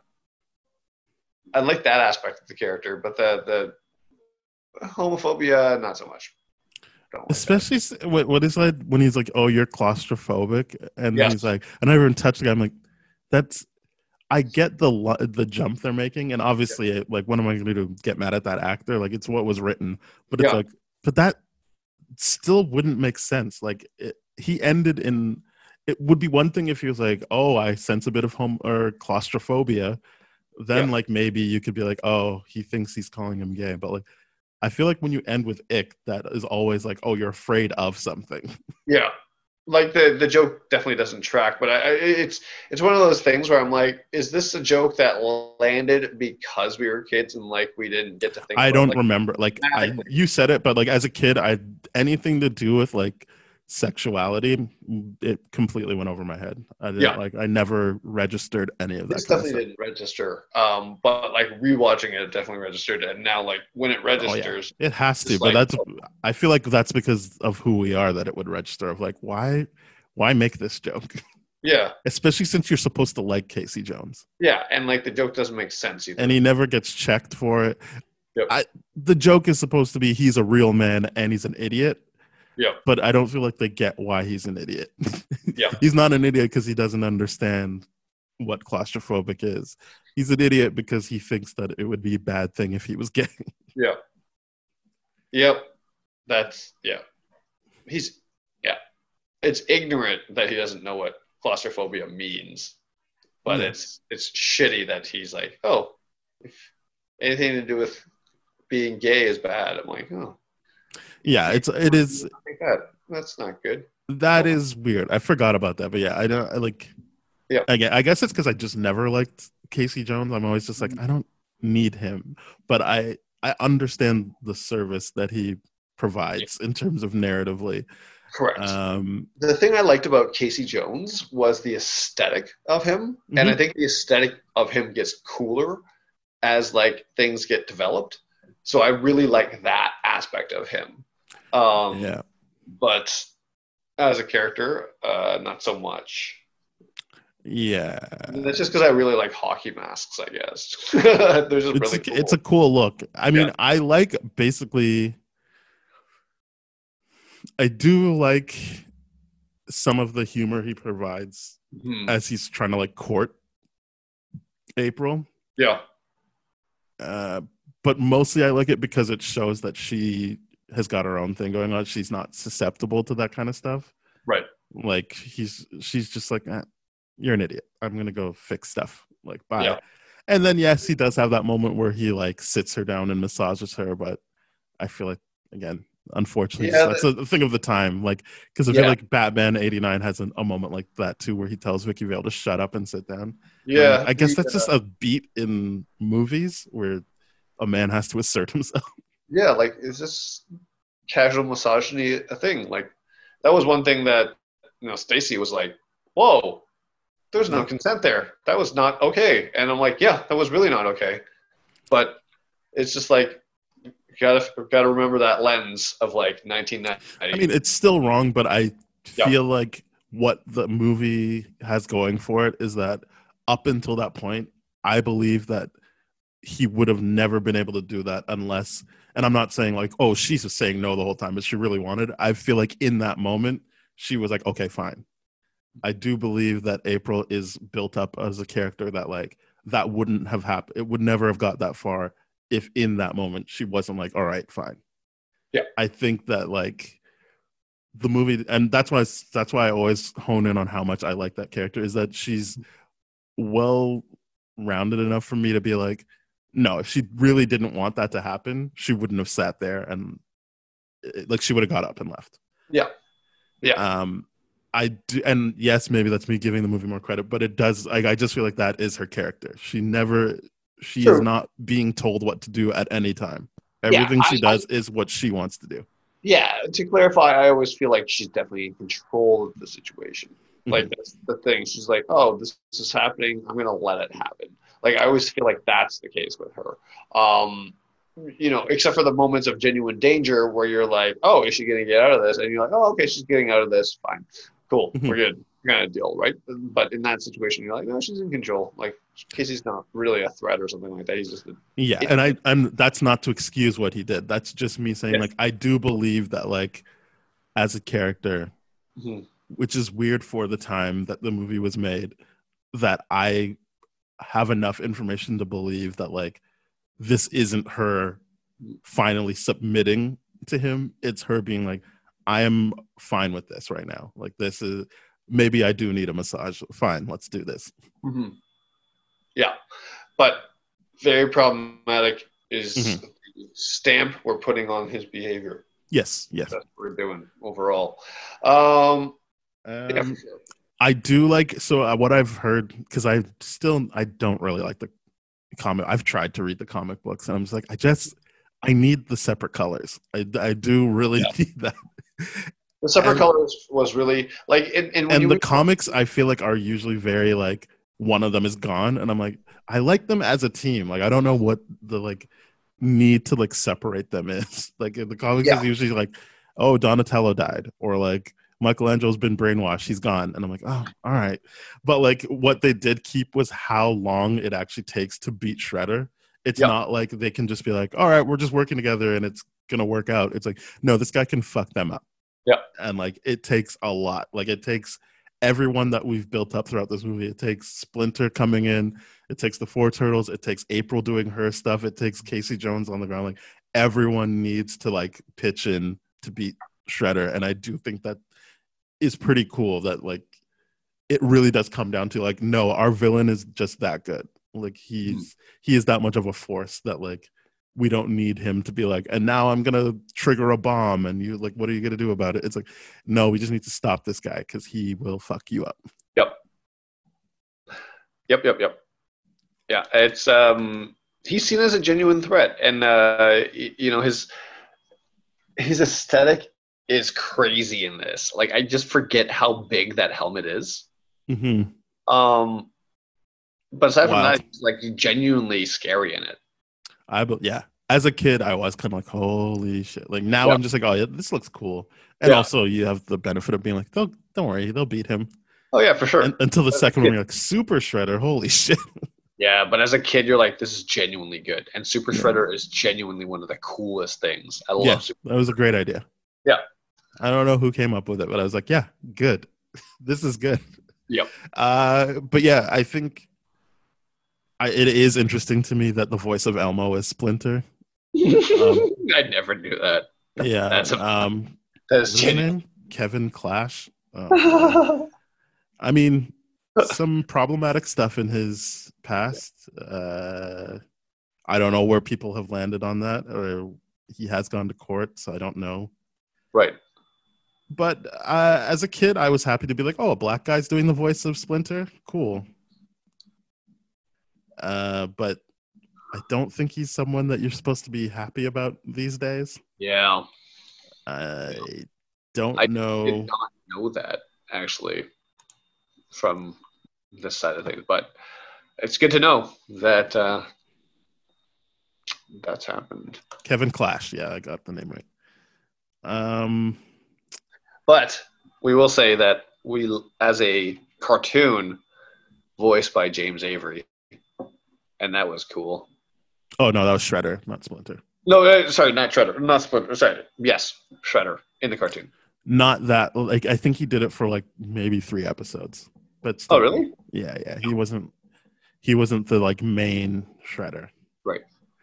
I like that aspect of the character, but the the homophobia, not so much. Don't like that. Especially s- what what is like when he's like, "Oh, you're claustrophobic," and Yes. he's like, "I never even touched the guy." I'm like, "That's." I get the lo- the jump they're making, and obviously, like, what am I going to do? Get mad at that actor? Like, it's what was written, but it's Yeah. like, but that still wouldn't make sense. Like, it, he ended in. It would be one thing if he was like, "Oh, I sense a bit of home or claustrophobia," then Yeah. like maybe you could be like, "Oh, he thinks he's calling him gay," but like. I feel like when you end with ick, that is always like, oh, you're afraid of something. Yeah, like the the joke definitely doesn't track, but I, I it's it's one of those things where I'm like, is this a joke that landed because we were kids and like we didn't get to think? I about, don't like, remember. Like, I, thematically? you said it, but like as a kid, I anything to do with like sexuality, it completely went over my head. I didn't, Yeah. like I never registered any of that This kind of definitely stuff. didn't register, um, but like rewatching it, it definitely registered, and now like when it Oh yeah, registers, it has to. it's But like, that's I feel like that's because of who we are that it would register. Of like, why, why make this joke? yeah, Especially since you're supposed to like Casey Jones, yeah, and like the joke doesn't make sense either. and he never gets checked for it. Yep. I the joke is supposed to be he's a real man and he's an idiot. Yep. But I don't feel like they get why he's an idiot. Yeah. He's not an idiot because he doesn't understand what claustrophobic is. He's an idiot because he thinks that it would be a bad thing if he was gay. Yeah. Yep. That's yeah. He's yeah. It's ignorant that he doesn't know what claustrophobia means, but Yeah. it's it's shitty that he's like, oh, if anything to do with being gay is bad. I'm like, oh, Yeah, it's it is I think that that's not good. that is weird. I forgot about that, but yeah, I don't I like. Yeah. I guess, I guess it's because I just never liked Casey Jones. I'm always just like I don't need him, but I I understand the service that he provides in terms of narratively. Correct. Um, The thing I liked about Casey Jones was the aesthetic of him, and I Mhm. think the aesthetic of him gets cooler as like things get developed. So I really like that aspect of him. Um, yeah. But as a character, uh, not so much. Yeah. And that's just because I really like hockey masks, I guess. They're just It's really a, cool. it's a cool look. I mean, Yeah. I like basically I do like some of the humor he provides Mhm. as he's trying to like court April. Yeah. Uh, but mostly I like it because it shows that she has got her own thing going on. She's not susceptible to that kind of stuff. Right. Like he's she's just like, eh, you're an idiot. I'm gonna go fix stuff. Like bye. Yeah. And then yes, he does have that moment where he like sits her down and massages her, but I feel like again, unfortunately, Yeah, that's a thing of the time. Like because I Yeah. feel like Batman eighty-nine has an, a moment like that too, where he tells Vicky Vale to shut up and sit down. Yeah. Um, I guess the, that's just a beat in movies where a man has to assert himself. Yeah, like is this casual misogyny a thing? Like that was one thing that you know Stacy was like, "Whoa, there's no Yeah. consent there. That was not okay." And I'm like, "Yeah, that was really not okay." But it's just like you gotta gotta remember that lens of like nineteen ninety. I mean, it's still wrong, but I Yeah. feel like what the movie has going for it is that up until that point, I believe that he would have never been able to do that unless, and I'm not saying like, oh, she's just saying no the whole time, but she really wanted. I feel like in that moment, she was like, okay, fine. I do believe that April is built up as a character that like, that wouldn't have happened. It would never have got that far if in that moment she wasn't like, all right, fine. Yeah. I think that like the movie, and that's why that's why I always hone in on how much I like that character, is that she's well rounded enough for me to be like, no, if she really didn't want that to happen, she wouldn't have sat there and like she would have got up and left. Yeah. Yeah. Um, I do, and yes, maybe that's me giving the movie more credit, but it does. Like, I just feel like that is her character. She never, she True. is not being told what to do at any time. Yeah, Everything she I- does is what she wants to do. Yeah, to clarify, I always feel like she's definitely in control of the situation. Like that's the thing. She's like, "Oh, this, this is happening. I'm gonna let it happen." Like I always feel like that's the case with her. Um, you know, except for the moments of genuine danger where you're like, "Oh, is she gonna get out of this?" And you're like, "Oh, okay, she's getting out of this. Fine, cool, Mhm. we're good. We're gonna deal, right?" But in that situation, you're like, "No, she's in control. Like Casey's not really a threat or something like that. He's just a Yeah, It- and I and that's not to excuse what he did. That's just me saying Yeah. like I do believe that like as a character, Mhm. which is weird for the time that the movie was made, that I have enough information to believe that like this isn't her finally submitting to him. It's her being like, I am fine with this right now. Like this is maybe I do need a massage. Fine, let's do this. hmm Yeah, but very problematic is Mhm. the stamp we're putting on his behavior. Yes, yes. That's what we're doing overall. Um, yeah, Um, for sure. I do like so uh, what I've heard, because I still I don't really like the comic. I've tried to read the comic books and I'm just like I just I need the separate colors. I, I do really Yeah. need that. The separate and- colors was really like, and, and, when And you the read- comics I feel like are usually very like one of them is gone and I'm like I like them as a team. Like I don't know what the like need to like separate them is. Like in the comics Yeah. is usually like, oh, Donatello died or like Michelangelo's been brainwashed, he's gone. And I'm like, oh, all right. But like what they did keep was how long it actually takes to beat Shredder. It's Yep. not like they can just be like, all right, we're just working together and it's gonna work out. It's like, no, this guy can fuck them up. Yep. And like it takes a lot. Like it takes everyone that we've built up throughout this movie. It takes Splinter coming in, it takes the Four Turtles, it takes April doing her stuff, it takes Casey Jones on the ground. Like everyone needs to like pitch in to beat Shredder. And I do think that is pretty cool that like it really does come down to like, no, our villain is just that good. Like he's he is that much of a force that like we don't need him to be like, and now I'm gonna trigger a bomb and you like, what are you gonna do about it? It's like, no, we just need to stop this guy because he will fuck you up. Yep. Yep, yep, yep. Yeah, it's um he's seen as a genuine threat, and uh y- you know his his aesthetic is crazy in this. Like I just forget how big that helmet is. Mm-hmm. Um, but aside from Wild. that, it's like genuinely scary in it. I be- yeah. As a kid, I was kind of like, holy shit. Like now, Yeah. I'm just like, oh yeah, this looks cool. And Yeah. also, you have the benefit of being like, don't don't worry, they'll beat him. Oh yeah, for sure. And, until the As a second one, kid. you're like, Super Shredder, holy shit. Yeah, but as a kid, you're like, this is genuinely good, and Super Yeah. Shredder is genuinely one of the coolest things. I love Yeah, Super. that was a great idea. Yeah. I don't know who came up with it, but I was like, yeah, good. This is good. Yep. Uh, but yeah, I think I, it is interesting to me that the voice of Elmo is Splinter. Um, I never knew that. yeah. That's a, Um, that's what's his genuine. name? Kevin Clash. Oh, boy. I mean, some problematic stuff in his past. Uh, I don't know where people have landed on that, or he has gone to court, so I don't know. Right. But uh, as a kid, I was happy to be like, oh, a black guy's doing the voice of Splinter. Cool. Uh, but I don't think he's someone that you're supposed to be happy about these days. Yeah. I don't I know. did not know that, actually, from this side of things. But it's good to know that uh, that's happened. Kevin Clash. Yeah, I got the name right. Um, But we will say that we, as a cartoon, voiced by James Avery, and that was cool. oh, no, that was Shredder, not Splinter. No, uh, sorry, not Shredder. Not Splinter. Sorry. Yes, Shredder in the cartoon. Not that, like, I think he did it for like maybe three episodes. But still, Oh, really? Yeah, yeah. He wasn't, he wasn't the like main Shredder. Right.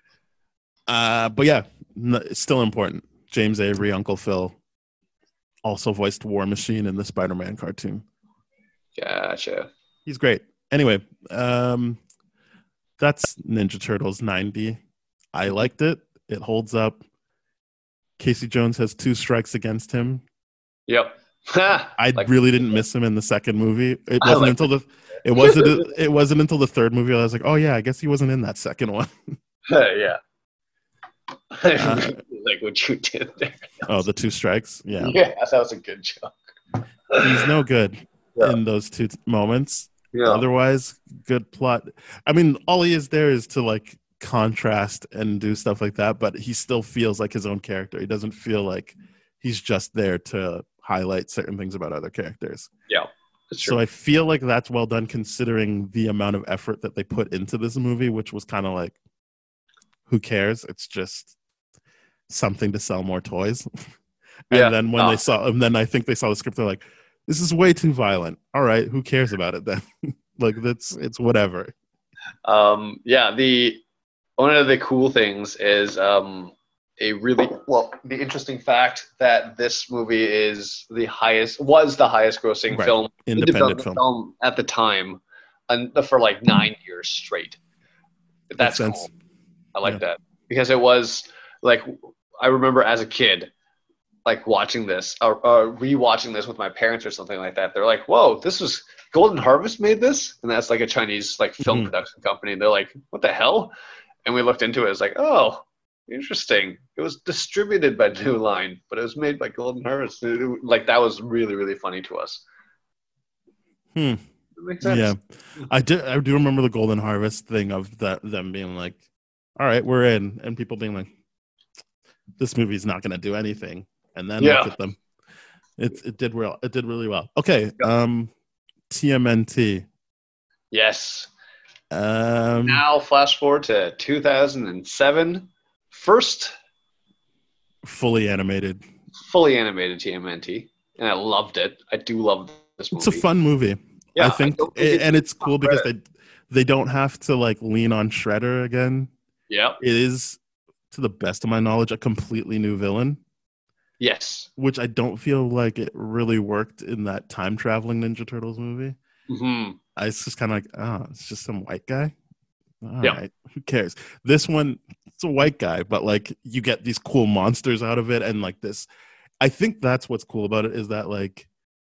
Uh, but yeah, n- it's still important. James Avery, Uncle Phil, also voiced War Machine in the Spider-Man cartoon. Gotcha. He's great. Anyway, um, that's Ninja Turtles ninety. I liked it. It holds up. Casey Jones has two strikes against him. Yep. I Like- really didn't miss him in the second movie. It I wasn't like until the it wasn't it wasn't until the third movie I was like, oh yeah, I guess he wasn't in that second one. yeah. Uh, like what you did there. Oh, the two strikes. Yeah, Yeah, that was a good joke. he's no good Yeah. in those two t- moments. Yeah. Otherwise, good plot. I mean, all he is there is to like contrast and do stuff like that, but he still feels like his own character. He doesn't feel like he's just there to highlight certain things about other characters. Yeah. That's true. So I feel like that's well done considering the amount of effort that they put into this movie, which was kind of like, who cares? It's just something to sell more toys. And Yeah. then when Oh. they saw, and then I think they saw the script, they're like, this is way too violent. All right, who cares about it then? Like that's it's whatever. Um, yeah, the one of the cool things is um, a really well. The interesting fact that this movie is the highest was the highest grossing Right. film, Independent development film. at the time, and for like nine years straight. That's Makes cool. sense. I like Yeah. that because it was like I remember as a kid, like watching this or, or rewatching this with my parents or something like that. They're like, "Whoa, this was Golden Harvest made this," and that's like a Chinese like film Mhm. production company. And they're like, "What the hell?" And we looked into it. It's like, "Oh, interesting. It was distributed by New Line, but it was made by Golden Harvest." It- it- like that was really really funny to us. Hmm. That makes sense. Yeah, I do. I do remember the Golden Harvest thing of that them being like, "All right, we're in," and people being like, "This movie's not going to do anything," and then Yeah. look at them. It it did well. It did really well. Okay, um, T M N T. Yes. Um, Now flash forward to two thousand seven. First fully animated. fully animated T M N T, and I loved it. I do love this movie. It's a fun movie. Yeah, I think, don't think and it's cool because credit. they they don't have to like lean on Shredder again. Yeah. It is, to the best of my knowledge, a completely new villain, Yes. which I don't feel like it really worked in that time traveling Ninja Turtles movie. hmm I was just kind of like, oh, it's just some white guy. All Yeah. right, who cares? This one, it's a white guy, but like you get these cool monsters out of it, and like this. I think that's what's cool about it is that like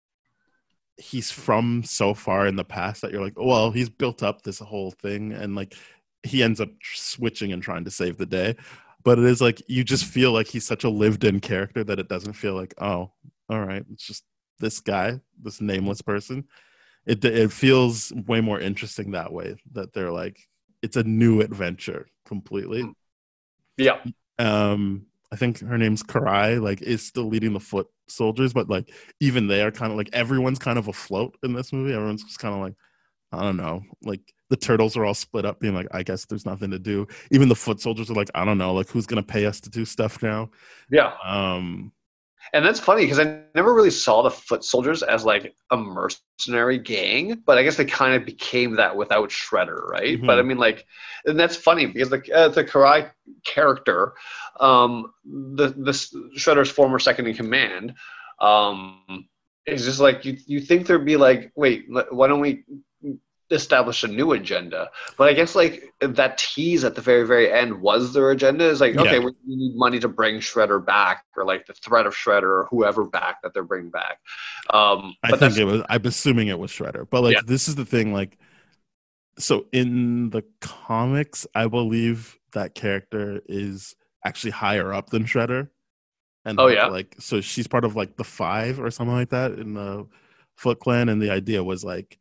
he's from so far in the past that you're like, oh, well, he's built up this whole thing, and like he ends up switching and trying to save the day. But it is like you just feel like he's such a lived-in character that it doesn't feel like, oh, all right, it's just this guy, this nameless person. It it feels way more interesting that way. That they're like, it's a new adventure completely. Yeah. Um, I think her name's Karai. Like, is still leading the foot soldiers, but like even they are kind of like everyone's kind of afloat in this movie. Everyone's just kind of like, I don't know, like the turtles are all split up, being like, I guess there's nothing to do. Even the foot soldiers are like, I don't know, like who's gonna pay us to do stuff now? Yeah. Um, And that's funny because I never really saw the Foot Soldiers as like a mercenary gang, but I guess they kind of became that without Shredder, right? Mhm. But I mean, like, and that's funny because the uh, the Karai character, um, the the Shredder's former second in command, um, is just like you you think there'd be like, wait, why don't we establish a new agenda? But I guess like that tease at the very very end was their agenda. Is like, Yeah. okay, we need money to bring Shredder back, or like the threat of Shredder or whoever back that they're bringing back. Um, I but think that's it was. I'm assuming it was Shredder, but like Yeah. this is the thing. Like, so in the comics, I believe that character is actually higher up than Shredder, and Oh, yeah? like so she's part of like the Five or something like that in the Foot Clan, and the idea was like,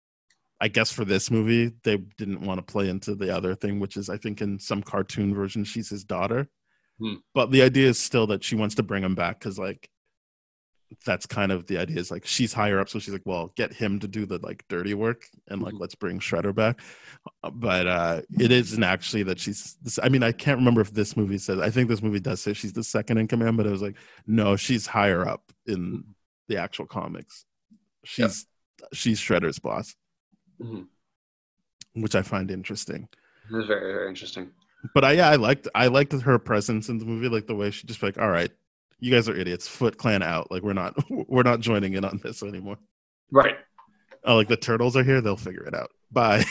I guess for this movie they didn't want to play into the other thing, which is I think in some cartoon version she's his daughter, Hmm. but the idea is still that she wants to bring him back because like that's kind of the idea is like she's higher up, so she's like, well, get him to do the like dirty work and like Mhm. let's bring Shredder back. But uh it isn't actually that she's this, I mean, I can't remember if this movie says, I think this movie does say she's the second in command, but it was like, no, she's higher up in the actual comics. She's she's Shredder's boss, Mhm. which I find interesting. It was very very interesting. But I yeah, I liked I liked her presence in the movie, like the way she just like, all right, you guys are idiots. Foot Clan out. Like we're not we're not joining in on this anymore. Right. Oh, like the turtles are here, they'll figure it out. Bye.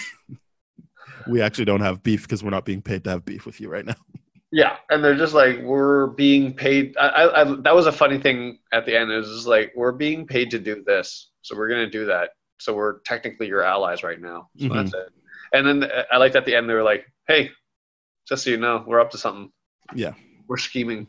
We actually don't have beef because we're not being paid to have beef with you right now. Yeah, and they're just like, we're being paid. I, I, I, that was a funny thing at the end. It was just like, we're being paid to do this, so we're gonna do that. So we're technically your allies right now. So Mhm. that's it. And then I liked at the end they were like, hey, just so you know, we're up to something. Yeah. We're scheming.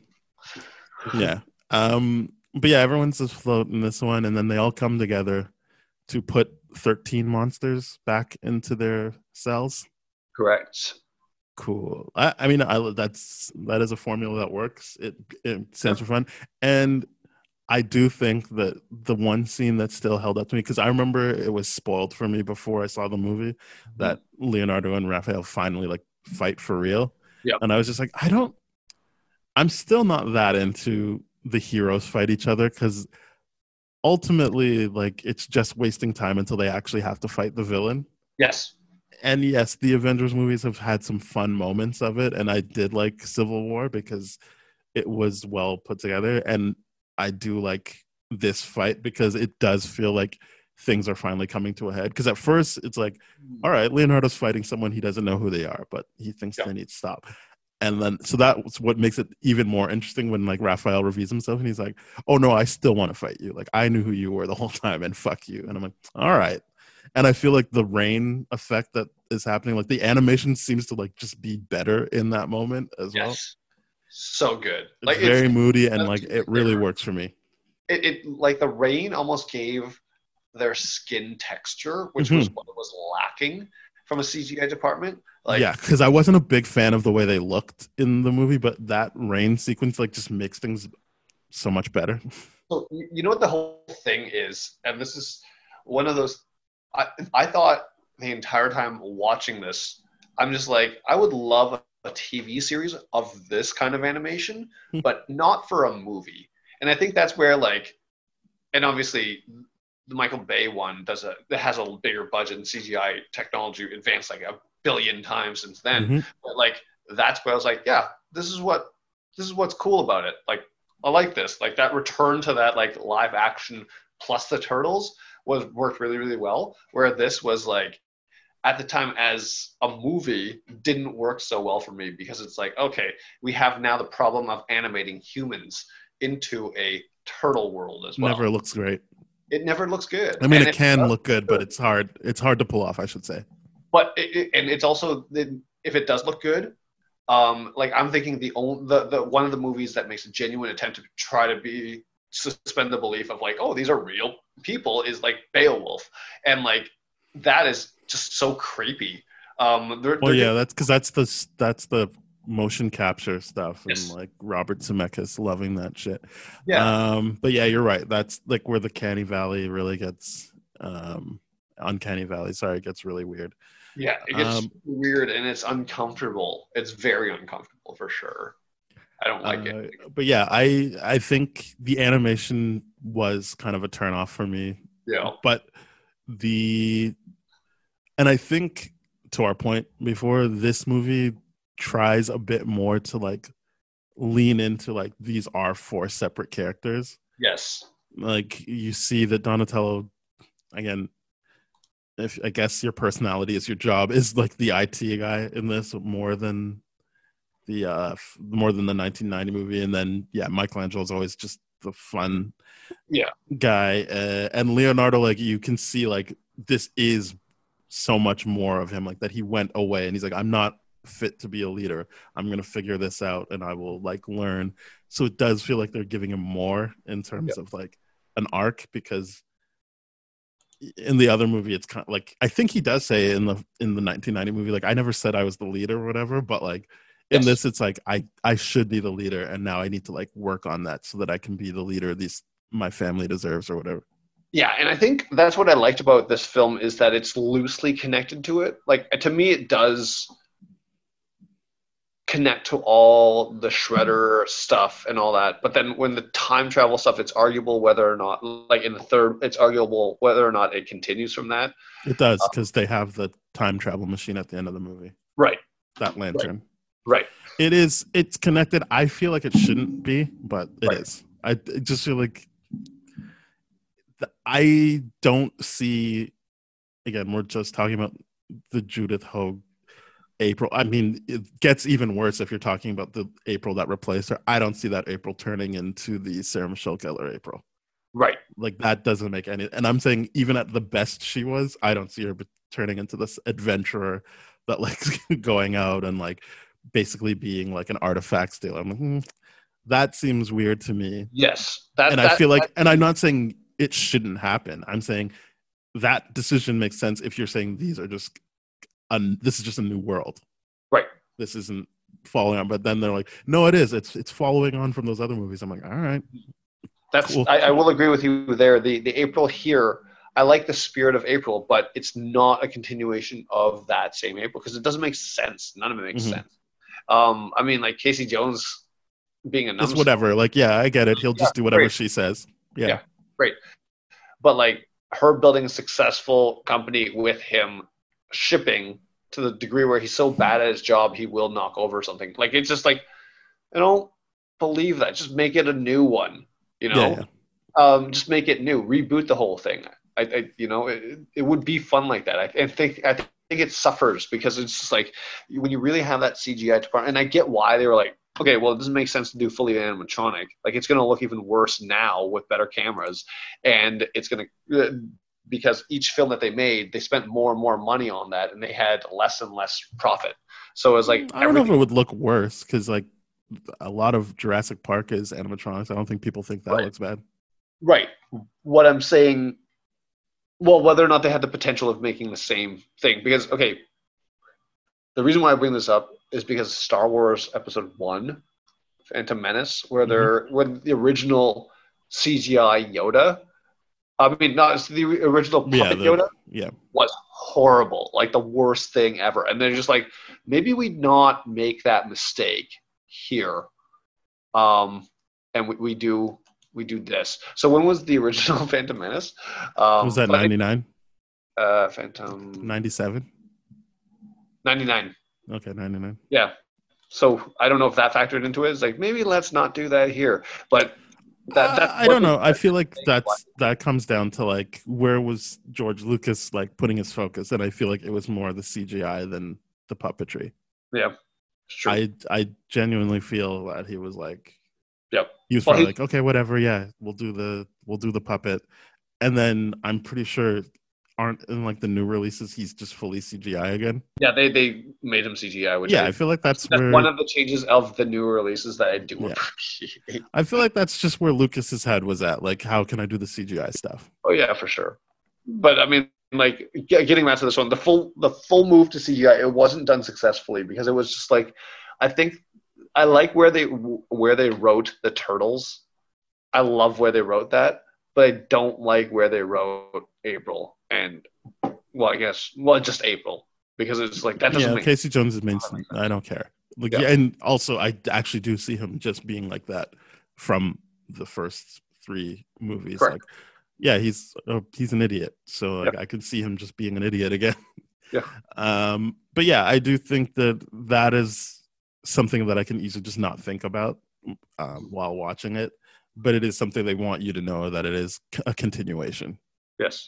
Yeah. Um, but yeah, everyone's afloat in this one, and then they all come together to put thirteen monsters back into their cells. Correct. Cool. I, I mean, I that's that is a formula that works. It it stands for fun, and I do think that the one scene that still held up to me, because I remember it was spoiled for me before I saw the movie, that Leonardo and Raphael finally like fight for real. Yep. And I was just like, I don't. I'm still not that into the heroes fight each other because ultimately, like, it's just wasting time until they actually have to fight the villain. Yes. And yes, the Avengers movies have had some fun moments of it, and I did like Civil War because it was well put together, and I do like this fight because it does feel like things are finally coming to a head. Because at first it's like, all right, Leonardo's fighting someone he doesn't know who they are, but he thinks Yeah. they need to stop. And then so that's what makes it even more interesting when like Raphael reveals himself and he's like, oh no, I still want to fight you. Like I knew who you were the whole time and fuck you. And I'm like, all right. And I feel like the rain effect that is happening, like the animation seems to like just be better in that moment as well. Yes. So good. It's Like very it's, moody and that's like my it really favorite. works for me. it, it like the rain almost gave their skin texture, which Mhm. was what was lacking from a C G I department. Like, yeah, because I wasn't a big fan of the way they looked in the movie, but that rain sequence like just makes things so much better. so you you know what the whole thing is, and this is one of those. I I thought the entire time watching this, I'm just like, I would love a T V series of this kind of animation, but not for a movie. And I think that's where like, and obviously the Michael Bay one does a that has a bigger budget and C G I technology advanced like a billion times since then. Mhm. But like that's where I was like, yeah, this is what this is what's cool about it. Like I like this. Like that return to that like live action plus the turtles was worked really really well. Where this was like at the time as a movie didn't work so well for me because it's like, okay, we have now the problem of animating humans into a turtle world as well. Never looks great. It never looks good. I mean, And it can does look good, but it's hard. It's hard to pull off, I should say. But it, it- and it's also the, if it does look good, um, like I'm thinking the only the, the one of the movies that makes a genuine attempt to try to be suspend the belief of like, oh, these are real people is like Beowulf, and like that is just so creepy. Um, they're, Well, they're yeah, that's because that's the that's the motion capture stuff, and Yes. like Robert Zemeckis loving that shit. yeah. Um, but yeah, you're right. That's like where the Canny Valley really gets um, Uncanny Valley. Sorry, it gets really weird. Yeah, it gets Um, weird and it's uncomfortable. It's very uncomfortable for sure. I don't like Uh, it. but yeah, I I think the animation was kind of a turnoff for me. Yeah. But the and I think to our point before, this movie tries a bit more to like lean into like these are four separate characters. Yes. Like you see that Donatello, again, if I guess your personality is your job, is like the I T guy in this more than the uh f- more than the nineteen ninety movie. And then yeah, Michelangelo's always just the fun Yeah. guy, uh, and Leonardo, like you can see like this is so much more of him, like that he went away and he's like, I'm not fit to be a leader, I'm gonna figure this out and I will like learn. So it does feel like they're giving him more in terms Yeah. of like an arc, because in the other movie it's kind of like, I think he does say in the in the nineteen ninety movie, like I never said I was the leader or whatever, but like in Yes. this it's like I I should be the leader and now I need to like work on that so that I can be the leader these my family deserves or whatever. Yeah, and I think that's what I liked about this film is that it's loosely connected to it. Like to me, it does connect to all the Shredder stuff and all that. But then when the time travel stuff, it's arguable whether or not, like in the third, it's arguable whether or not it continues from that. It does, because they have the time travel machine at the end of the movie. Right. That lantern. Right. It is. It's connected. I feel like it shouldn't be, but it Right. is. I I just feel like th- I don't see. Again, we're just talking about the Judith Hogue April. I mean, it gets even worse if you're talking about the April that replaced her. I don't see that April turning into the Sarah Michelle Gellar April. Right. Like that doesn't make any. And I'm saying even at the best she was, I don't see her be- turning into this adventurer that like going out and like basically being like an artifact stealer. I'm like, hmm, that seems weird to me. Yes. That, And that, I feel like, that- and I'm not saying it shouldn't happen. I'm saying that decision makes sense if you're saying these are just, un, this is just a new world. right. This isn't following on. But then they're like, no, it is. It's it's following on from those other movies. I'm like, all right. That's Cool. I, I will agree with you there. The the April here, I like the spirit of April, but it's not a continuation of that same April because it doesn't make sense. None of it makes Mhm. sense. Um, I mean, like Casey Jones being a It's numbskull, whatever. Like, yeah, I get it. He'll just Yeah, do whatever great. she says. Yeah. Yeah. but like her building a successful company with him, shipping to the degree where he's so bad at his job he will knock over something. Like it's just like I don't believe that. Just make it a new one. You know. Yeah, yeah. Um, just make it new, reboot the whole thing. I, I you know, it, it would be fun like that. I, I think, I think it suffers because it's just like when you really have that C G I department. And I get why they were like, okay, well, it doesn't make sense to do fully animatronic. Like it's going to look even worse now with better cameras, and it's going to because each film that they made, they spent more and more money on that, and they had less and less profit. So it was like I don't know if everything- it would look worse because like a lot of Jurassic Park is animatronics. I don't think people think that Right. looks bad. Right. What I'm saying, well, whether or not they had the potential of making the same thing. Because, okay, the reason why I bring this up is because Star Wars Episode One, Phantom Menace, where they're when the original C G I Yoda, I mean, not it's the original puppet Yeah, the- Yoda Yeah. was horrible, like the worst thing ever. And they're just like, maybe we not make that mistake here, um, and we, we do. We do this. So when was the original Phantom Menace? Um, Was that but I think, ninety-nine? Uh, Phantom ninety-seven? ninety-nine. Okay, ninety-nine. Yeah. So I don't know if that factored into it. It's like maybe let's not do that here. But that, Uh, that I don't know. I wasn't- feel like that's that comes down to like where was George Lucas like putting his focus, and I feel like it was more the C G I than the puppetry. Yeah. It's true. I I genuinely feel that he was like, Yep. he was Well, probably he- like, okay, whatever, yeah, we'll do the we'll do the puppet, and then I'm pretty sure aren't in like the new releases he's just fully C G I again. yeah, they, they made him C G I, which Yeah, I, I feel like that's, that's where one of the changes of the newer releases that I do Yeah. appreciate. I feel like that's just where Lucas's head was at. Like, how can I do the C G I stuff? Oh yeah, for sure. But I mean, like ge- getting back to this one, the full the full move to C G I, it wasn't done successfully because it was just like, I think I like where they where they wrote the turtles. I love where they wrote that, but I don't like where they wrote April and well, I guess well just April because it's like that doesn't Yeah, make Casey Jones is main. that makes sense. I don't care. Like, Yeah. yeah, and also I actually do see him just being like that from the first three movies. Correct. Like, yeah, he's uh, he's an idiot. So like, Yeah. I could see him just being an idiot again. Yeah. Um, but yeah, I do think that that is something that I can easily just not think about um, while watching it. But it is something they want you to know that it is a continuation. Yes.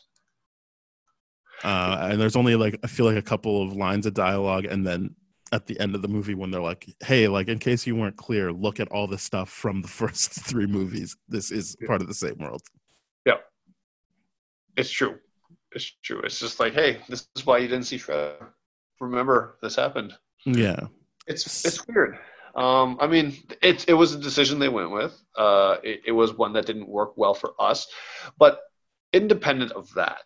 Uh, and there's only like I feel like a couple of lines of dialogue, and then at the end of the movie when they're like, "Hey, like in case you weren't clear, look at all the stuff from the first three movies. This is part of the same world." Yeah, it's true. It's true. It's just like, hey, this is why you didn't see Shredder. Remember, this happened. Yeah, it's it's weird. Um, I mean, it it was a decision they went with. Uh, it, it was one that didn't work well for us, but independent of that.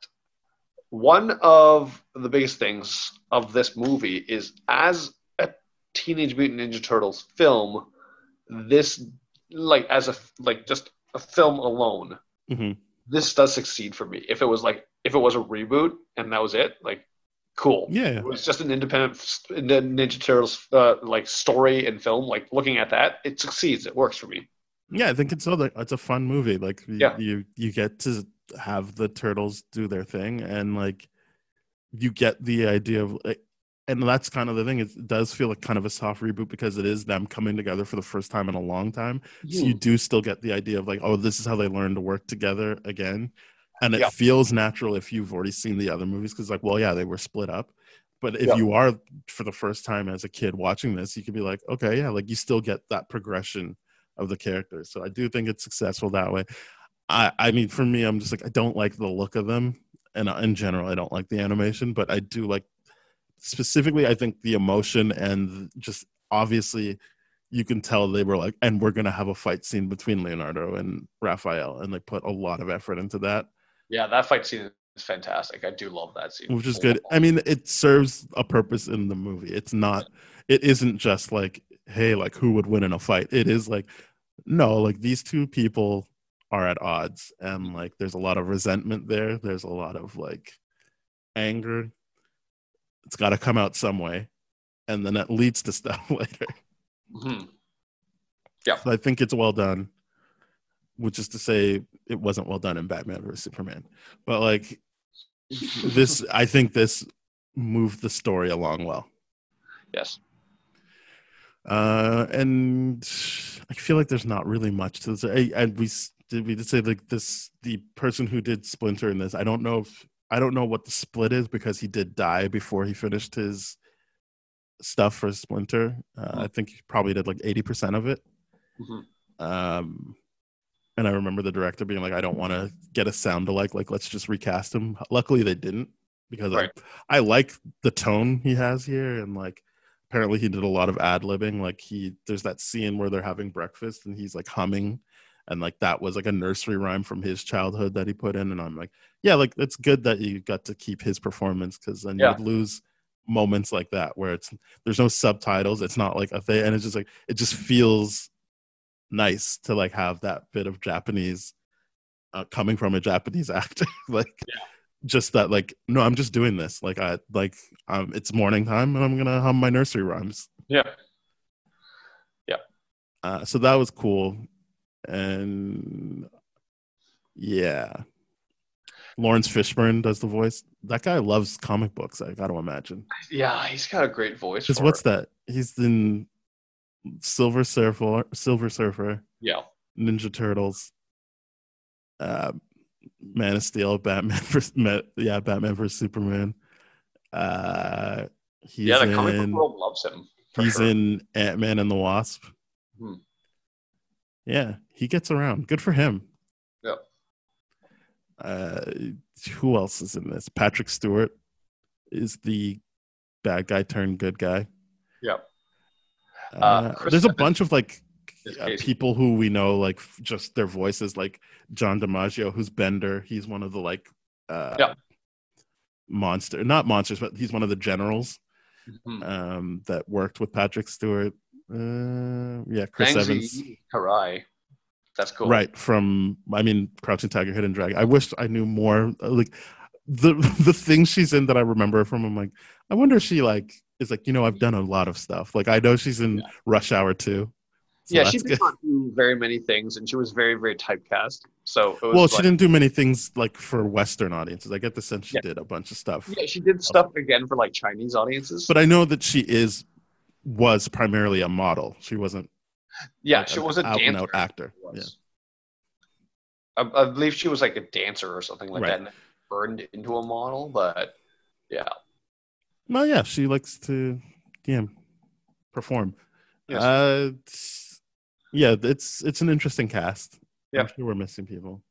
One of the biggest things of this movie is as a Teenage Mutant Ninja Turtles film, this, like, as a, like, just a film alone, mm-hmm. this does succeed for me. If it was, like, if it was a reboot and that was it, like, cool. Yeah. It was just an independent Ninja Turtles, uh, like, story and film, like, looking at that, it succeeds. It works for me. Yeah, I think it's, like, it's a fun movie. Like, you, yeah. you, you get to have the turtles do their thing, and like you get the idea of like, and that's kind of the thing, it does feel like kind of a soft reboot because it is them coming together for the first time in a long time. Mm. So you do still get the idea of like, oh, this is how they learn to work together again, and it yeah. feels natural if you've already seen the other movies because like, well, yeah, they were split up, but if yeah. you are for the first time as a kid watching this, you could be like, okay, yeah, like you still get that progression of the characters. So I do think it's successful that way. I, I mean, for me, I'm just like, I don't like the look of them. And in general, I don't like the animation, but I do like, specifically, I think the emotion and just obviously you can tell they were like, and we're going to have a fight scene between Leonardo and Raphael. And they put a lot of effort into that. Yeah, that fight scene is fantastic. I do love that scene. Which is good. I mean, it serves a purpose in the movie. It's not, it isn't just like, hey, like who would win in a fight? It is like, no, like these two people are at odds, and like there's a lot of resentment there. There's a lot of like anger. It's got to come out some way, and then that leads to stuff later. Mm-hmm. Yeah, so I think it's well done, which is to say it wasn't well done in Batman versus Superman, but like this, I think this moved the story along well. Yes. Uh, and I feel like there's not really much to this. I, and we did we did say like this, the person who did Splinter in this, I don't know if I don't know what the split is because he did die before he finished his stuff for Splinter. Uh, mm-hmm. I think he probably did like eighty percent of it. Mm-hmm. Um, and I remember the director being like, I don't want to get a sound alike. Like, let's just recast him. Luckily they didn't, because right. I, I like the tone he has here. And like, apparently he did a lot of ad-libbing. Like he, there's that scene where they're having breakfast and he's like humming. And like, that was like a nursery rhyme from his childhood that he put in. And I'm like, yeah, like it's good that you got to keep his performance, because then yeah. you'd lose moments like that where it's, there's no subtitles. It's not like a thing. And it's just like, it just feels nice to like have that bit of Japanese uh, coming from a Japanese actor. like yeah. just that, like, no, I'm just doing this. Like I, like, um, it's morning time and I'm going to hum my nursery rhymes. Yeah. Yeah. Uh, so that was cool. And yeah, Lawrence Fishburne does the voice. That guy loves comic books, I gotta imagine. Yeah, he's got a great voice. Because what's it. that? He's in Silver Surfer, Silver Surfer. Yeah. Ninja Turtles. Uh, Man of Steel, Batman versus yeah, Batman versus Superman. Uh, he's yeah, the in, comic book world loves him. He's sure. in Ant-Man and the Wasp. Hmm. Yeah, he gets around. Good for him. Yep. Uh, who else is in this? Patrick Stewart is the bad guy turned good guy. Yep. Uh, uh, there's a bunch of like uh, people who we know, like f- just their voices, like John DiMaggio, who's Bender. He's one of the like uh, yep. monster, not monsters, but he's one of the generals mm-hmm. um, that worked with Patrick Stewart. Uh, yeah, Chris Zhang Evans. Zi Harai. That's cool. Right, from, I mean, Crouching Tiger, Hidden Dragon. I wish I knew more. Like, the the things she's in that I remember from, I'm like, I wonder if she like is like, you know, I've done a lot of stuff. Like I know she's in Yeah. Rush Hour too. So yeah, she that's did good. not do very many things, and she was very, very typecast. So it was Well, like, she didn't do many things like for Western audiences. I get the sense she Yeah. did a bunch of stuff. yeah, she did stuff again for like Chinese audiences. But I know that she is was primarily a model. She wasn't yeah, like, she an was a out and dancer. out actor. She Yeah. was. I, I believe she was like a dancer or something like Right. that, and then burned into a model. But yeah, Well, yeah, she likes to yeah, perform. Yes. Uh, it's- yeah, it's it's an interesting cast. I'm Yep. sure we're missing people.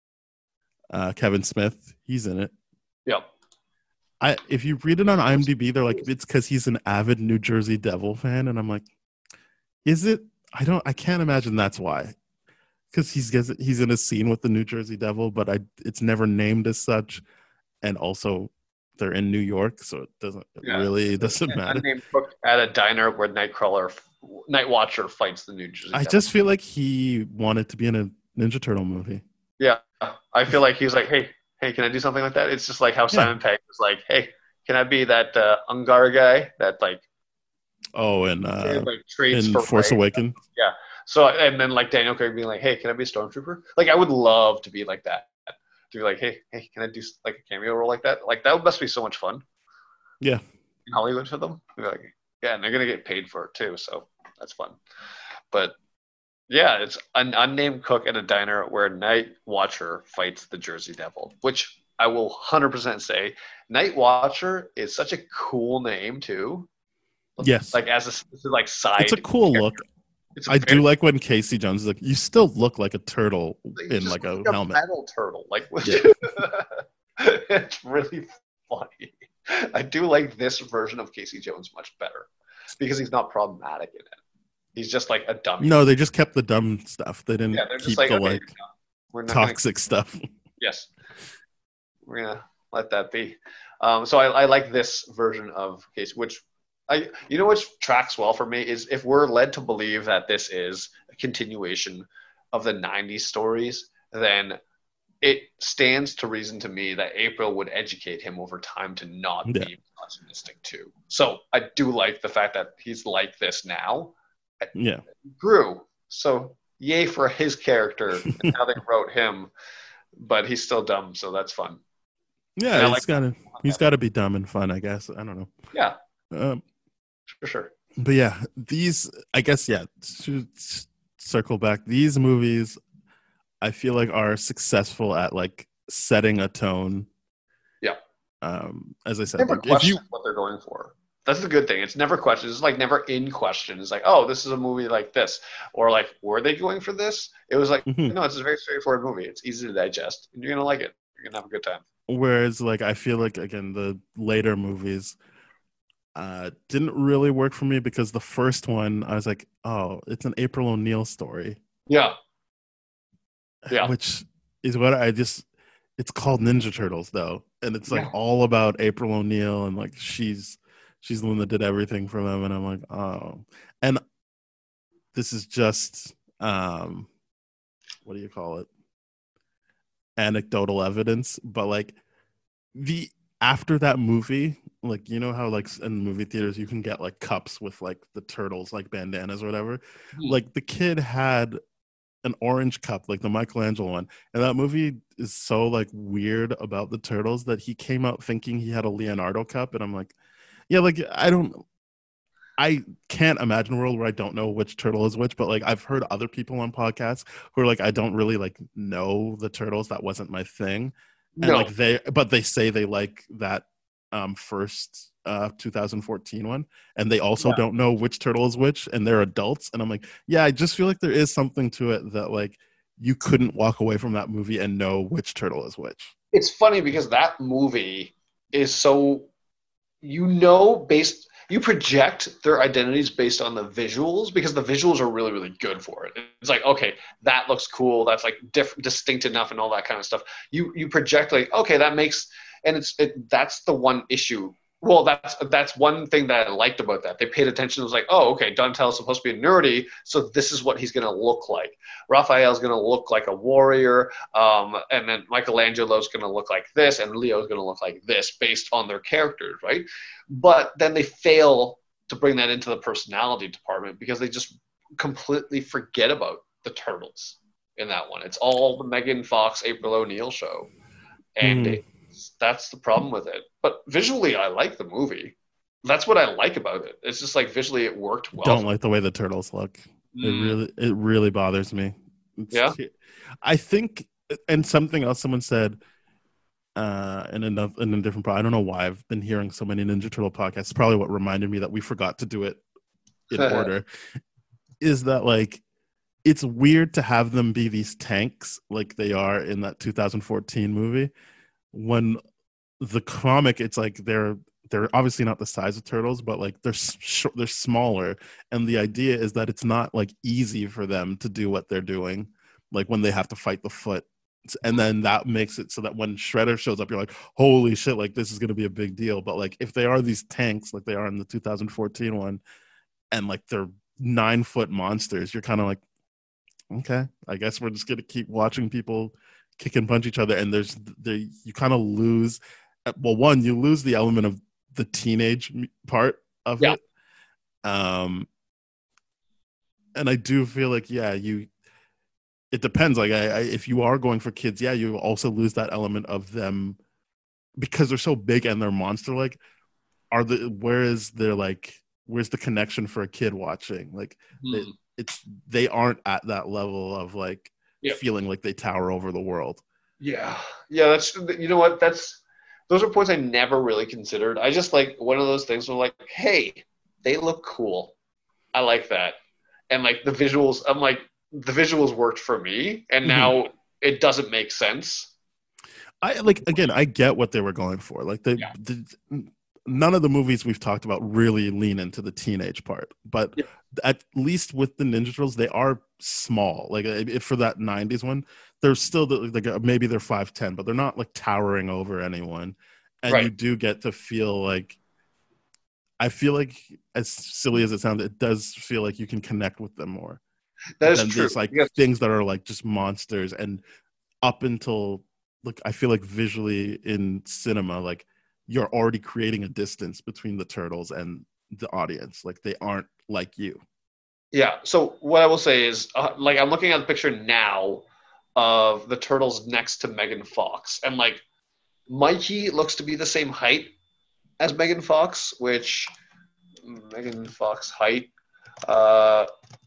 Uh, Kevin Smith, he's in it. yeah. I if you read it on IMDb, they're like it's because he's an avid New Jersey Devil fan, and I'm like, is it? I don't. I can't imagine that's why. Because he's gets- he's in a scene with the New Jersey Devil, but I it's never named as such, and also they're in New York, so it doesn't it Yeah. really doesn't An matter. unnamed cook at a diner where Nightcrawler, Night Watcher fights the New Jersey. I Devil. just feel like he wanted to be in a Ninja Turtle movie. yeah, I feel like he was like, hey, hey, can I do something like that? It's just like how Simon Pegg was like, hey, can I be that uh, Ungar guy that like, Oh, and uh, like trades in for Force Rey? Awakens. So and then like Daniel Craig being like, hey, can I be a stormtrooper? Like I would love to be like that. To be like, hey, hey, can I do like a cameo role like that? Like that must be so much fun. Yeah. In Hollywood for them. Be like, yeah, and they're gonna get paid for it too, so that's fun. But yeah, it's an unnamed cook at a diner where Night Watcher fights the Jersey Devil, which I will one hundred percent say, Night Watcher is such a cool name too. Yes. Like as a like side. It's a cool character. look. It's a I very- do like when Casey Jones is like, you still look like a turtle you in just like a look like helmet. metal turtle. Like Yeah. it's really funny. I do like this version of Casey Jones much better because he's not problematic in it. He's just like a dummy. No, they just kept the dumb stuff. They didn't yeah, they're keep just like, the okay, like we're not gonna toxic stuff. Yes. We're gonna let that be. Um, so I, I like this version of Case, which I you know which tracks well for me is if we're led to believe that this is a continuation of the nineties stories, then it stands to reason to me that April would educate him over time to not Yeah. be misogynistic too. So I do like the fact that he's like this now. Yeah. Grew. So yay for his character and how they wrote him, but he's still dumb, so that's fun. Yeah, And I he's like gotta he's gotta be dumb and fun, I guess. I don't know. Yeah, Um, for sure. but yeah, these I guess yeah, to s- circle back, these movies I feel like are successful at like setting a tone. Yeah. Um, as I said, Never like, if question you what they're going for. That's the good thing. It's never questioned. It's like never in question. It's like, oh, this is a movie like this, or like, were they going for this? It was like, Mhm. no, it's a very straightforward movie. It's easy to digest, and you're gonna like it. You're gonna have a good time. Whereas, like, I feel like again the later movies uh, didn't really work for me because the first one I was like, oh, it's an April O'Neil story, Yeah, Yeah. which is what I just. It's called Ninja Turtles though, and it's like Yeah. all about April O'Neil and like she's she's the one that did everything for them, and I'm like, oh, and this is just um, what do you call it? Anecdotal evidence, but like the after that movie, like you know how like in movie theaters you can get like cups with like the turtles like bandanas or whatever. Hmm. Like the kid had an orange cup, like the Michelangelo one, and that movie is so like weird about the turtles that he came out thinking he had a Leonardo cup, and I'm like, yeah, like I don't. I can't imagine a world where I don't know which turtle is which, but like I've heard other people on podcasts who are like, I don't really like know the turtles. That wasn't my thing. And no, like they, but they say they like that um, first uh, two thousand fourteen one, and they also Yeah. don't know which turtle is which, and they're adults. And I'm like, yeah, I just feel like there is something to it that like you couldn't walk away from that movie and know which turtle is which. it's funny because that movie is so, you know, based. You project their identities based on the visuals because the visuals are really, really good for it. It's like, okay, that looks cool. That's like diff- distinct enough and all that kind of stuff. You you project like, okay, that makes, and it's it, that's the one issue Well, that's that's one thing that I liked about that. They paid attention. It was like, oh, okay, Donatello's supposed to be nerdy, so this is what he's going to look like. Raphael's going to look like a warrior, um, and then Michelangelo's going to look like this, and Leo's going to look like this, based on their characters, right? But then they fail to bring that into the personality department because they just completely forget about the turtles in that one. It's all the Megan Fox, April O'Neil show, and Hmm. it, that's the problem with it. But visually, I like the movie. That's what I like about it. It's just like visually, it worked well. Don't like the way the turtles look. It Mm, really, it really bothers me. It's Yeah? ki- I think, and something else someone said uh, in another in a different. Pro- I don't know why I've been hearing so many Ninja Turtle podcasts. It's probably what reminded me that we forgot to do it in order. Is that like it's weird to have them be these tanks like they are in that two thousand fourteen movie when the comic it's like they're they're obviously not the size of turtles but like they're sh- they're smaller, and the idea is that it's not like easy for them to do what they're doing, like when they have to fight the foot, and then that makes it so that when Shredder shows up you're like, holy shit, like this is going to be a big deal. But like if they are these tanks like they are in the two thousand fourteen one and like they're nine foot monsters, you're kind of like, okay, I guess we're just gonna keep watching people kick and punch each other, and there's there you kind of lose. Well, one, you lose the element of the teenage m- part of Yeah. it, um, and I do feel like yeah, you. It depends. Like, I, I if you are going for kids, yeah, you also lose that element of them because they're so big and they're monster like. Are the where is their like where's the connection for a kid watching? Like, it, Mm, it's they aren't at that level of like Yep. feeling like they tower over the world. Yeah. Yeah, that's, you know what? That's, those are points I never really considered. I just like one of those things where like, hey, they look cool. I like that. And like the visuals, I'm like, the visuals worked for me, and Mhm. now it doesn't make sense. I like again, I get what they were going for. Like the, Yeah. the none of the movies we've talked about really lean into the teenage part, but Yeah. at least with the Ninja Turtles, they are small. Like if for that nineties one, they're still the, like uh, maybe they're five ten, but they're not like towering over anyone. And Right. you do get to feel like I feel like as silly as it sounds, it does feel like you can connect with them more That is than true. these like Because- things that are like just monsters. And up until look, I feel like visually in cinema, like you're already creating a distance between the turtles and the audience. Like they aren't like you. Yeah. So what I will say is, uh, like, I'm looking at the picture now of the turtles next to Megan Fox, and like Mikey looks to be the same height as Megan Fox, which Megan Fox height, uh,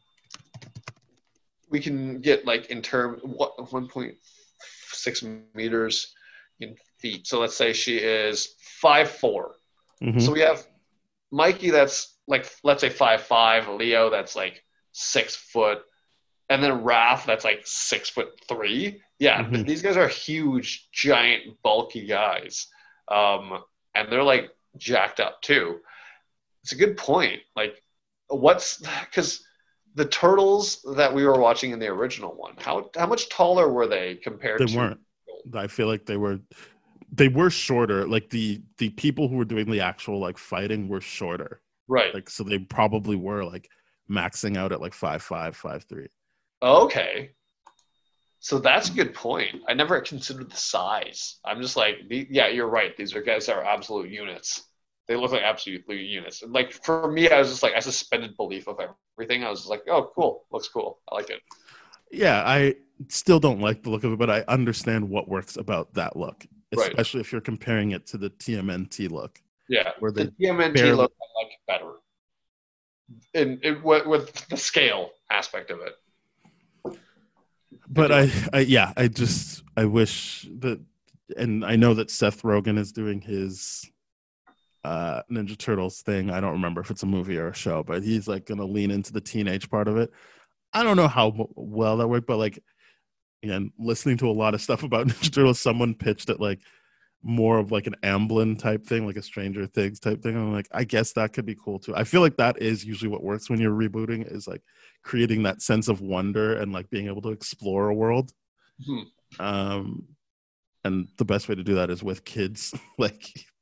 we can get like in term what one point six meters in feet. So let's say she is five four. Mhm. So we have Mikey that's like, let's say five five, Leo that's like six foot, and then Raph that's like six foot three. Yeah, Mhm. these guys are huge, giant, bulky guys, um, and they're like jacked up too. It's a good point. Like, what's because the turtles that we were watching in the original one, how how much taller were they compared They to? weren't. I feel like they were they were shorter. Like the the people who were doing the actual like fighting were shorter. Right. Like so they probably were like maxing out at like five five, five three. Okay. So that's a good point. I never considered the size. I'm just like, the- yeah, you're right. These are guys that are absolute units. They look like absolute units. And like for me, I was just like, I suspended belief of everything. I was just like, oh, cool, looks cool. I like it. Yeah, I still don't like the look of it, but I understand what works about that look, Right. especially if you're comparing it to the T M N T look. Yeah, Where the they T M N T barely- look I like better, in, in with, with the scale aspect of it. But I, I, yeah, I just, I wish that, and I know that Seth Rogen is doing his uh, Ninja Turtles thing. I don't remember if it's a movie or a show, but he's like going to lean into the teenage part of it. I don't know how w- well that worked, but like, again, listening to a lot of stuff about Ninja Turtles, someone pitched it like more of like an Amblin type thing, like a Stranger Things type thing. I'm like, I guess that could be cool too. I feel like that is usually what works when you're rebooting, is like creating that sense of wonder and like being able to explore a world. Hmm. Um, and the best way to do that is with kids. Like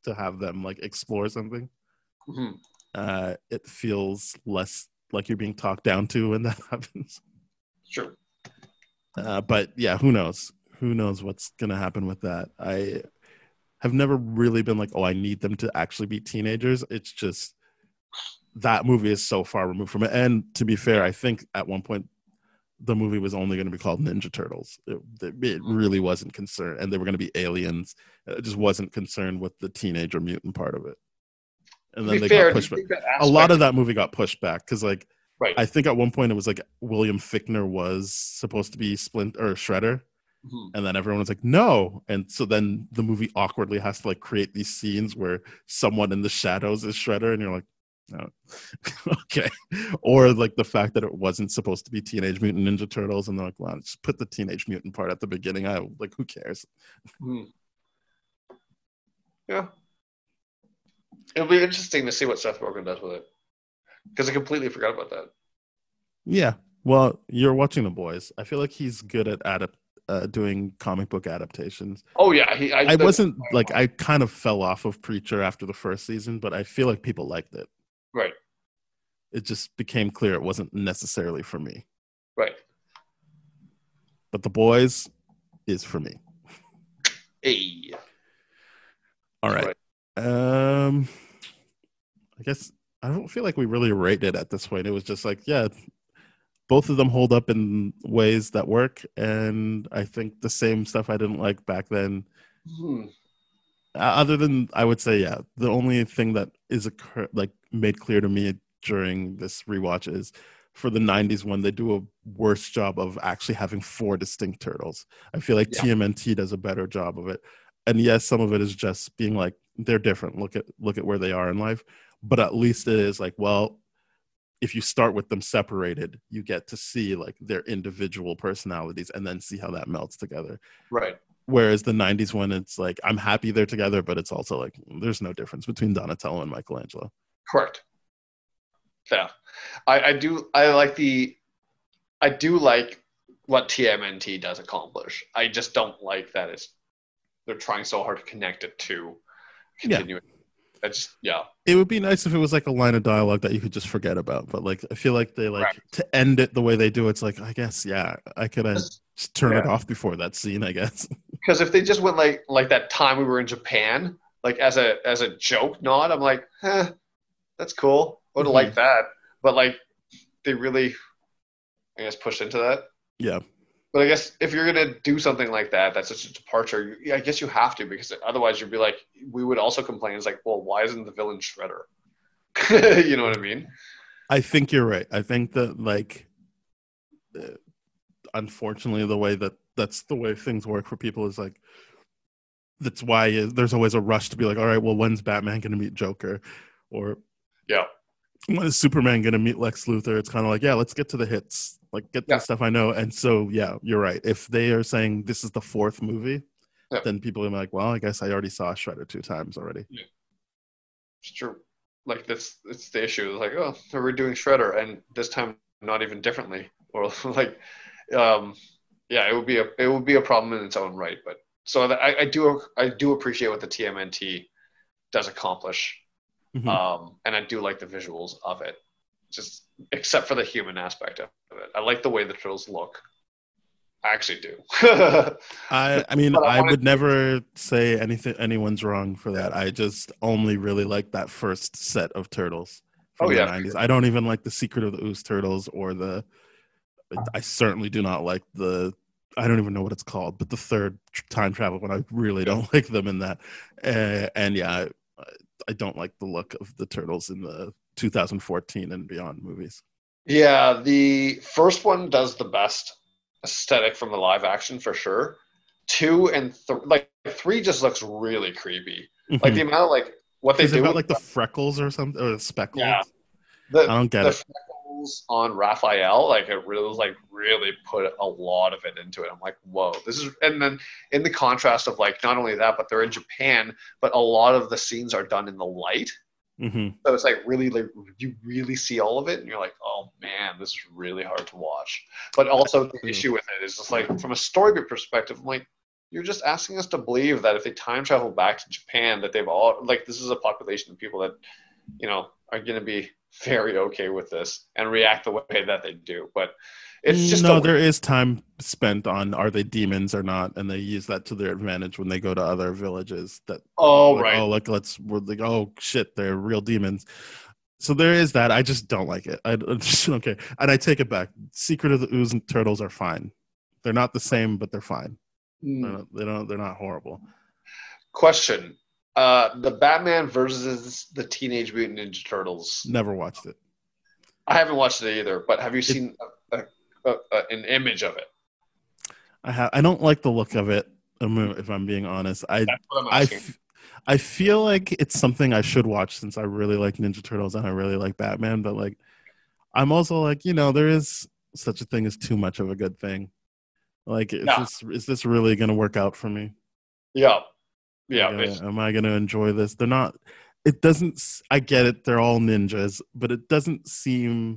to have them like explore something. Mhm. Uh, it feels less like you're being talked down to when that happens. Sure. Uh, but yeah, who knows? Who knows what's gonna happen with that? I have never really been like, oh, I need them to actually be teenagers. It's just that movie is so far removed from it. And to be fair, I think at one point the movie was only going to be called Ninja Turtles. It, it really wasn't concerned, and they were going to be aliens. It just wasn't concerned with the teenage or mutant part of it. And then they fair, got pushed back. that A lot aspect- of that movie got pushed back because, like, Right. I think at one point it was like William Fichtner was supposed to be Splint or Shredder, Mhm. and then everyone was like, no. And so then the movie awkwardly has to like create these scenes where someone in the shadows is Shredder, and you're like, no. Okay. Or like the fact that it wasn't supposed to be Teenage Mutant Ninja Turtles, and they're like, well, just put the Teenage Mutant part at the beginning. I like, who cares? Mhm. Yeah. It'll be interesting to see what Seth Rogen does with it. Because I completely forgot about that. Yeah. Well, you're watching The Boys. I feel like he's good at adapt uh, doing comic book adaptations. Oh yeah, he. I, I wasn't like I kind of fell off of Preacher after the first season, but I feel like people liked it. Right. It just became clear it wasn't necessarily for me. Right. But The Boys is for me. Hey. All right. Um, I guess I don't feel like we really rated at this point. It was just like, yeah, both of them hold up in ways that work, and I think the same stuff I didn't like back then. Hmm. Uh, other than, I would say, yeah, the only thing that is occur- like made clear to me during this rewatch is for the nineties one, they do a worse job of actually having four distinct turtles. I feel like Yeah. T M N T does a better job of it. And yes, some of it is just being like, they're different. Look at look at where they are in life. But at least it is like, well, if you start with them separated, you get to see like their individual personalities and then see how that melts together. Right. Whereas the nineties one, it's like, I'm happy they're together, but it's also like, there's no difference between Donatello and Michelangelo. Correct. Yeah. I, I do I like the I do like what T M N T does accomplish. I just don't like that it's they're trying so hard to connect it to continuing. I just yeah. It would be nice if it was like a line of dialogue that you could just forget about, but like I feel like they like Right. to end it the way they do. It's like, I guess, yeah, I could have just turned it Yeah. off before that scene, I guess. Because if they just went like like that time we were in Japan, like as a as a joke nod, I'm like, eh, that's cool. I would have Mhm. liked that. But like they really I guess pushed into that. Yeah. But I guess if you're gonna do something like that, that's such a departure. You, I guess you have to, because otherwise you'd be like, we would also complain. It's like, well, why isn't the villain Shredder? You know what I mean? I think you're right. I think that like, uh, unfortunately, the way that that's the way things work for people is like, that's why uh, there's always a rush to be like, all right, well, when's Batman going to meet Joker? Or Yeah. when is Superman going to meet Lex Luthor? It's kind of like, yeah, let's get to the hits, like get to Yeah. the stuff I know. And so, yeah, you're right. If they are saying this is the fourth movie, Yeah. then people are like, well, I guess I already saw Shredder two times already. It's true. Like that's it's the issue. It's like, oh, so we're doing Shredder, and this time not even differently, or like, um, yeah, it would be a it would be a problem in its own right. But so that, I, I do I do appreciate what the T M N T does accomplish, Mhm. um, and I do like the visuals of it, just except for the human aspect of it. I like the way the turtles look. I actually do. I, I mean, But I I, wanted would to- never say anything. Anyone's wrong for that. I just only really like that first set of turtles from Oh, the yeah. nineties. I don't even like the Secret of the Ooze turtles or the. I certainly do not like the. I don't even know what it's called, but the third tr- time travel one. I really don't like them in that. Uh, and yeah, I, I don't like the look of the turtles in the two thousand fourteen and beyond movies. Yeah, the first one does the best aesthetic from the live action for sure. Two and th- like three just looks really creepy. Like the amount of like what they Because they've do got with like the freckles or something, or the speckles. Yeah. the, I don't get the it. freckles on Raphael, like it really was like really put a lot of it into it. I'm like, whoa, this is. And then in the contrast of like not only that, but they're in Japan, but a lot of the scenes are done in the light. hmm So it's like really, like you really see all of it, and you're like, oh man, this is really hard to watch. But also the Yeah. issue with it is just like from a storyboard perspective, I'm like, you're just asking us to believe that if they time travel back to Japan, that they've all like this is a population of people that, you know, are going to be very okay with this and react the way that they do. But it's just no. a, There is time spent on are they demons or not, and they use that to their advantage when they go to other villages. That oh like, right, oh like let's we're like oh shit, they're real demons. So there is that. I just don't like it. I just don't care. And I take it back. Secret of the Ooze and Turtles are fine. They're not the same, but they're fine. mm. They're not, they don't. They're not horrible. Question. Uh, the Batman versus the Teenage Mutant Ninja Turtles. Never watched it. I haven't watched it either, but have you seen a, a, a, a, an image of it? I have. I don't like the look of it. If I'm being honest, I That's what I'm I, asking. f- I feel like it's something I should watch since I really like Ninja Turtles and I really like Batman. But like, I'm also like, you know, there is such a thing as too much of a good thing. Like, is Yeah. this is this really going to work out for me? Yeah, yeah. Like, it's- uh, am I going to enjoy this? They're not. It doesn't. s- I get it. They're all ninjas, but it doesn't seem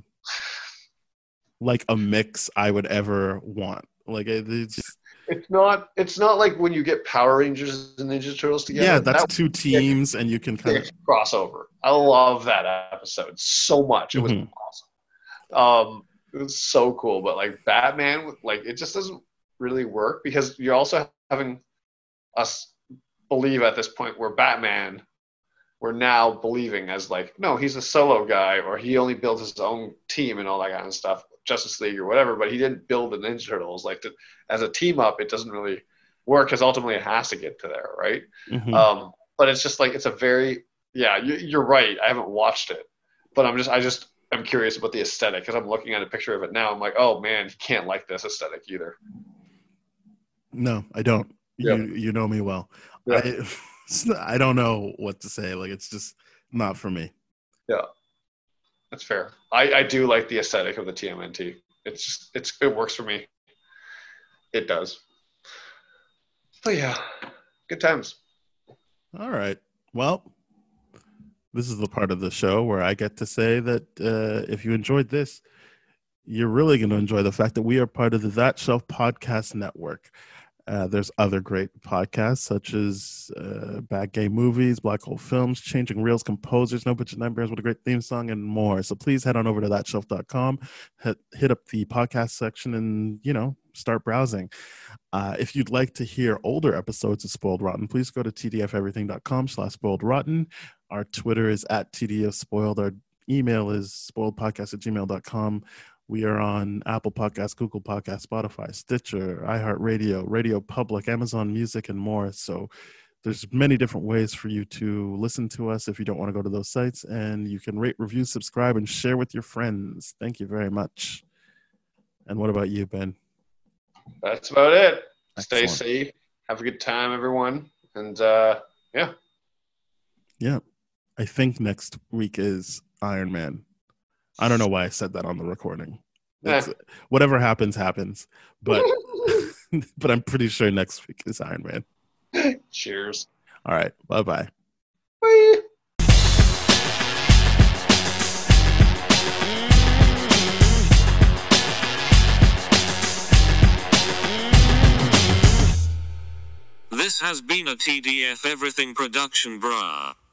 like a mix I would ever want. Like it- it's It's not. It's not like when you get Power Rangers and Ninja Turtles together. yeah, that's That two teams, and you can kind of was a crossover. I love that episode so much. It was Mhm. awesome. Um, it was so cool. But like Batman, like it just doesn't really work because you're also having us believe at this point where Batman, we're now believing as like, no, he's a solo guy or he only builds his own team and all that kind of stuff, Justice League or whatever, but he didn't build the Ninja Turtles. Like to, as a team up, it doesn't really work because ultimately it has to get to there, right? Mhm. Um, but it's just like, it's a very, yeah, you, you're right. I haven't watched it, but I'm just, I just, I'm curious about the aesthetic because I'm looking at a picture of it now. I'm like, oh man, you can't like this aesthetic either. No, I don't. Yeah. You you know me well. Yeah. I it's not- I don't know what to say. Like it's just not for me. That's fair. I, I do like the aesthetic of the T M N T. It's just, it's it works for me. It does. But yeah, good times. All right. Well, this is the part of the show where I get to say that uh, if you enjoyed this, you're really going to enjoy the fact that we are part of the That Shelf Podcast Network. Uh, there's other great podcasts such as uh, Bad Gay Movies, Black Hole Films, Changing Reels, Composers, No Budget Nightmares with a great theme song, and more. So please head on over to that shelf dot com, hit, hit up the podcast section, and, you know, start browsing. Uh, if you'd like to hear older episodes of Spoiled Rotten, please go to t d f everything dot com slash spoiled rotten. Our Twitter is at T D F Spoiled. Our email is spoiledpodcast at gmail dot com. We are on Apple Podcasts, Google Podcasts, Spotify, Stitcher, iHeartRadio, Radio Public, Amazon Music, and more. So there's many different ways for you to listen to us if you don't want to go to those sites. And you can rate, review, subscribe, and share with your friends. Thank you very much. And what about you, Ben? That's about it. Stay Excellent. safe. Have a good time, everyone. And uh, yeah. Yeah. I think next week is Iron Man. I don't know why I said that on the recording. It's, whatever happens, happens. But but I'm pretty sure next week is Iron Man. Cheers. All right. Bye-bye. Bye. This has been a T D F Everything production, brah.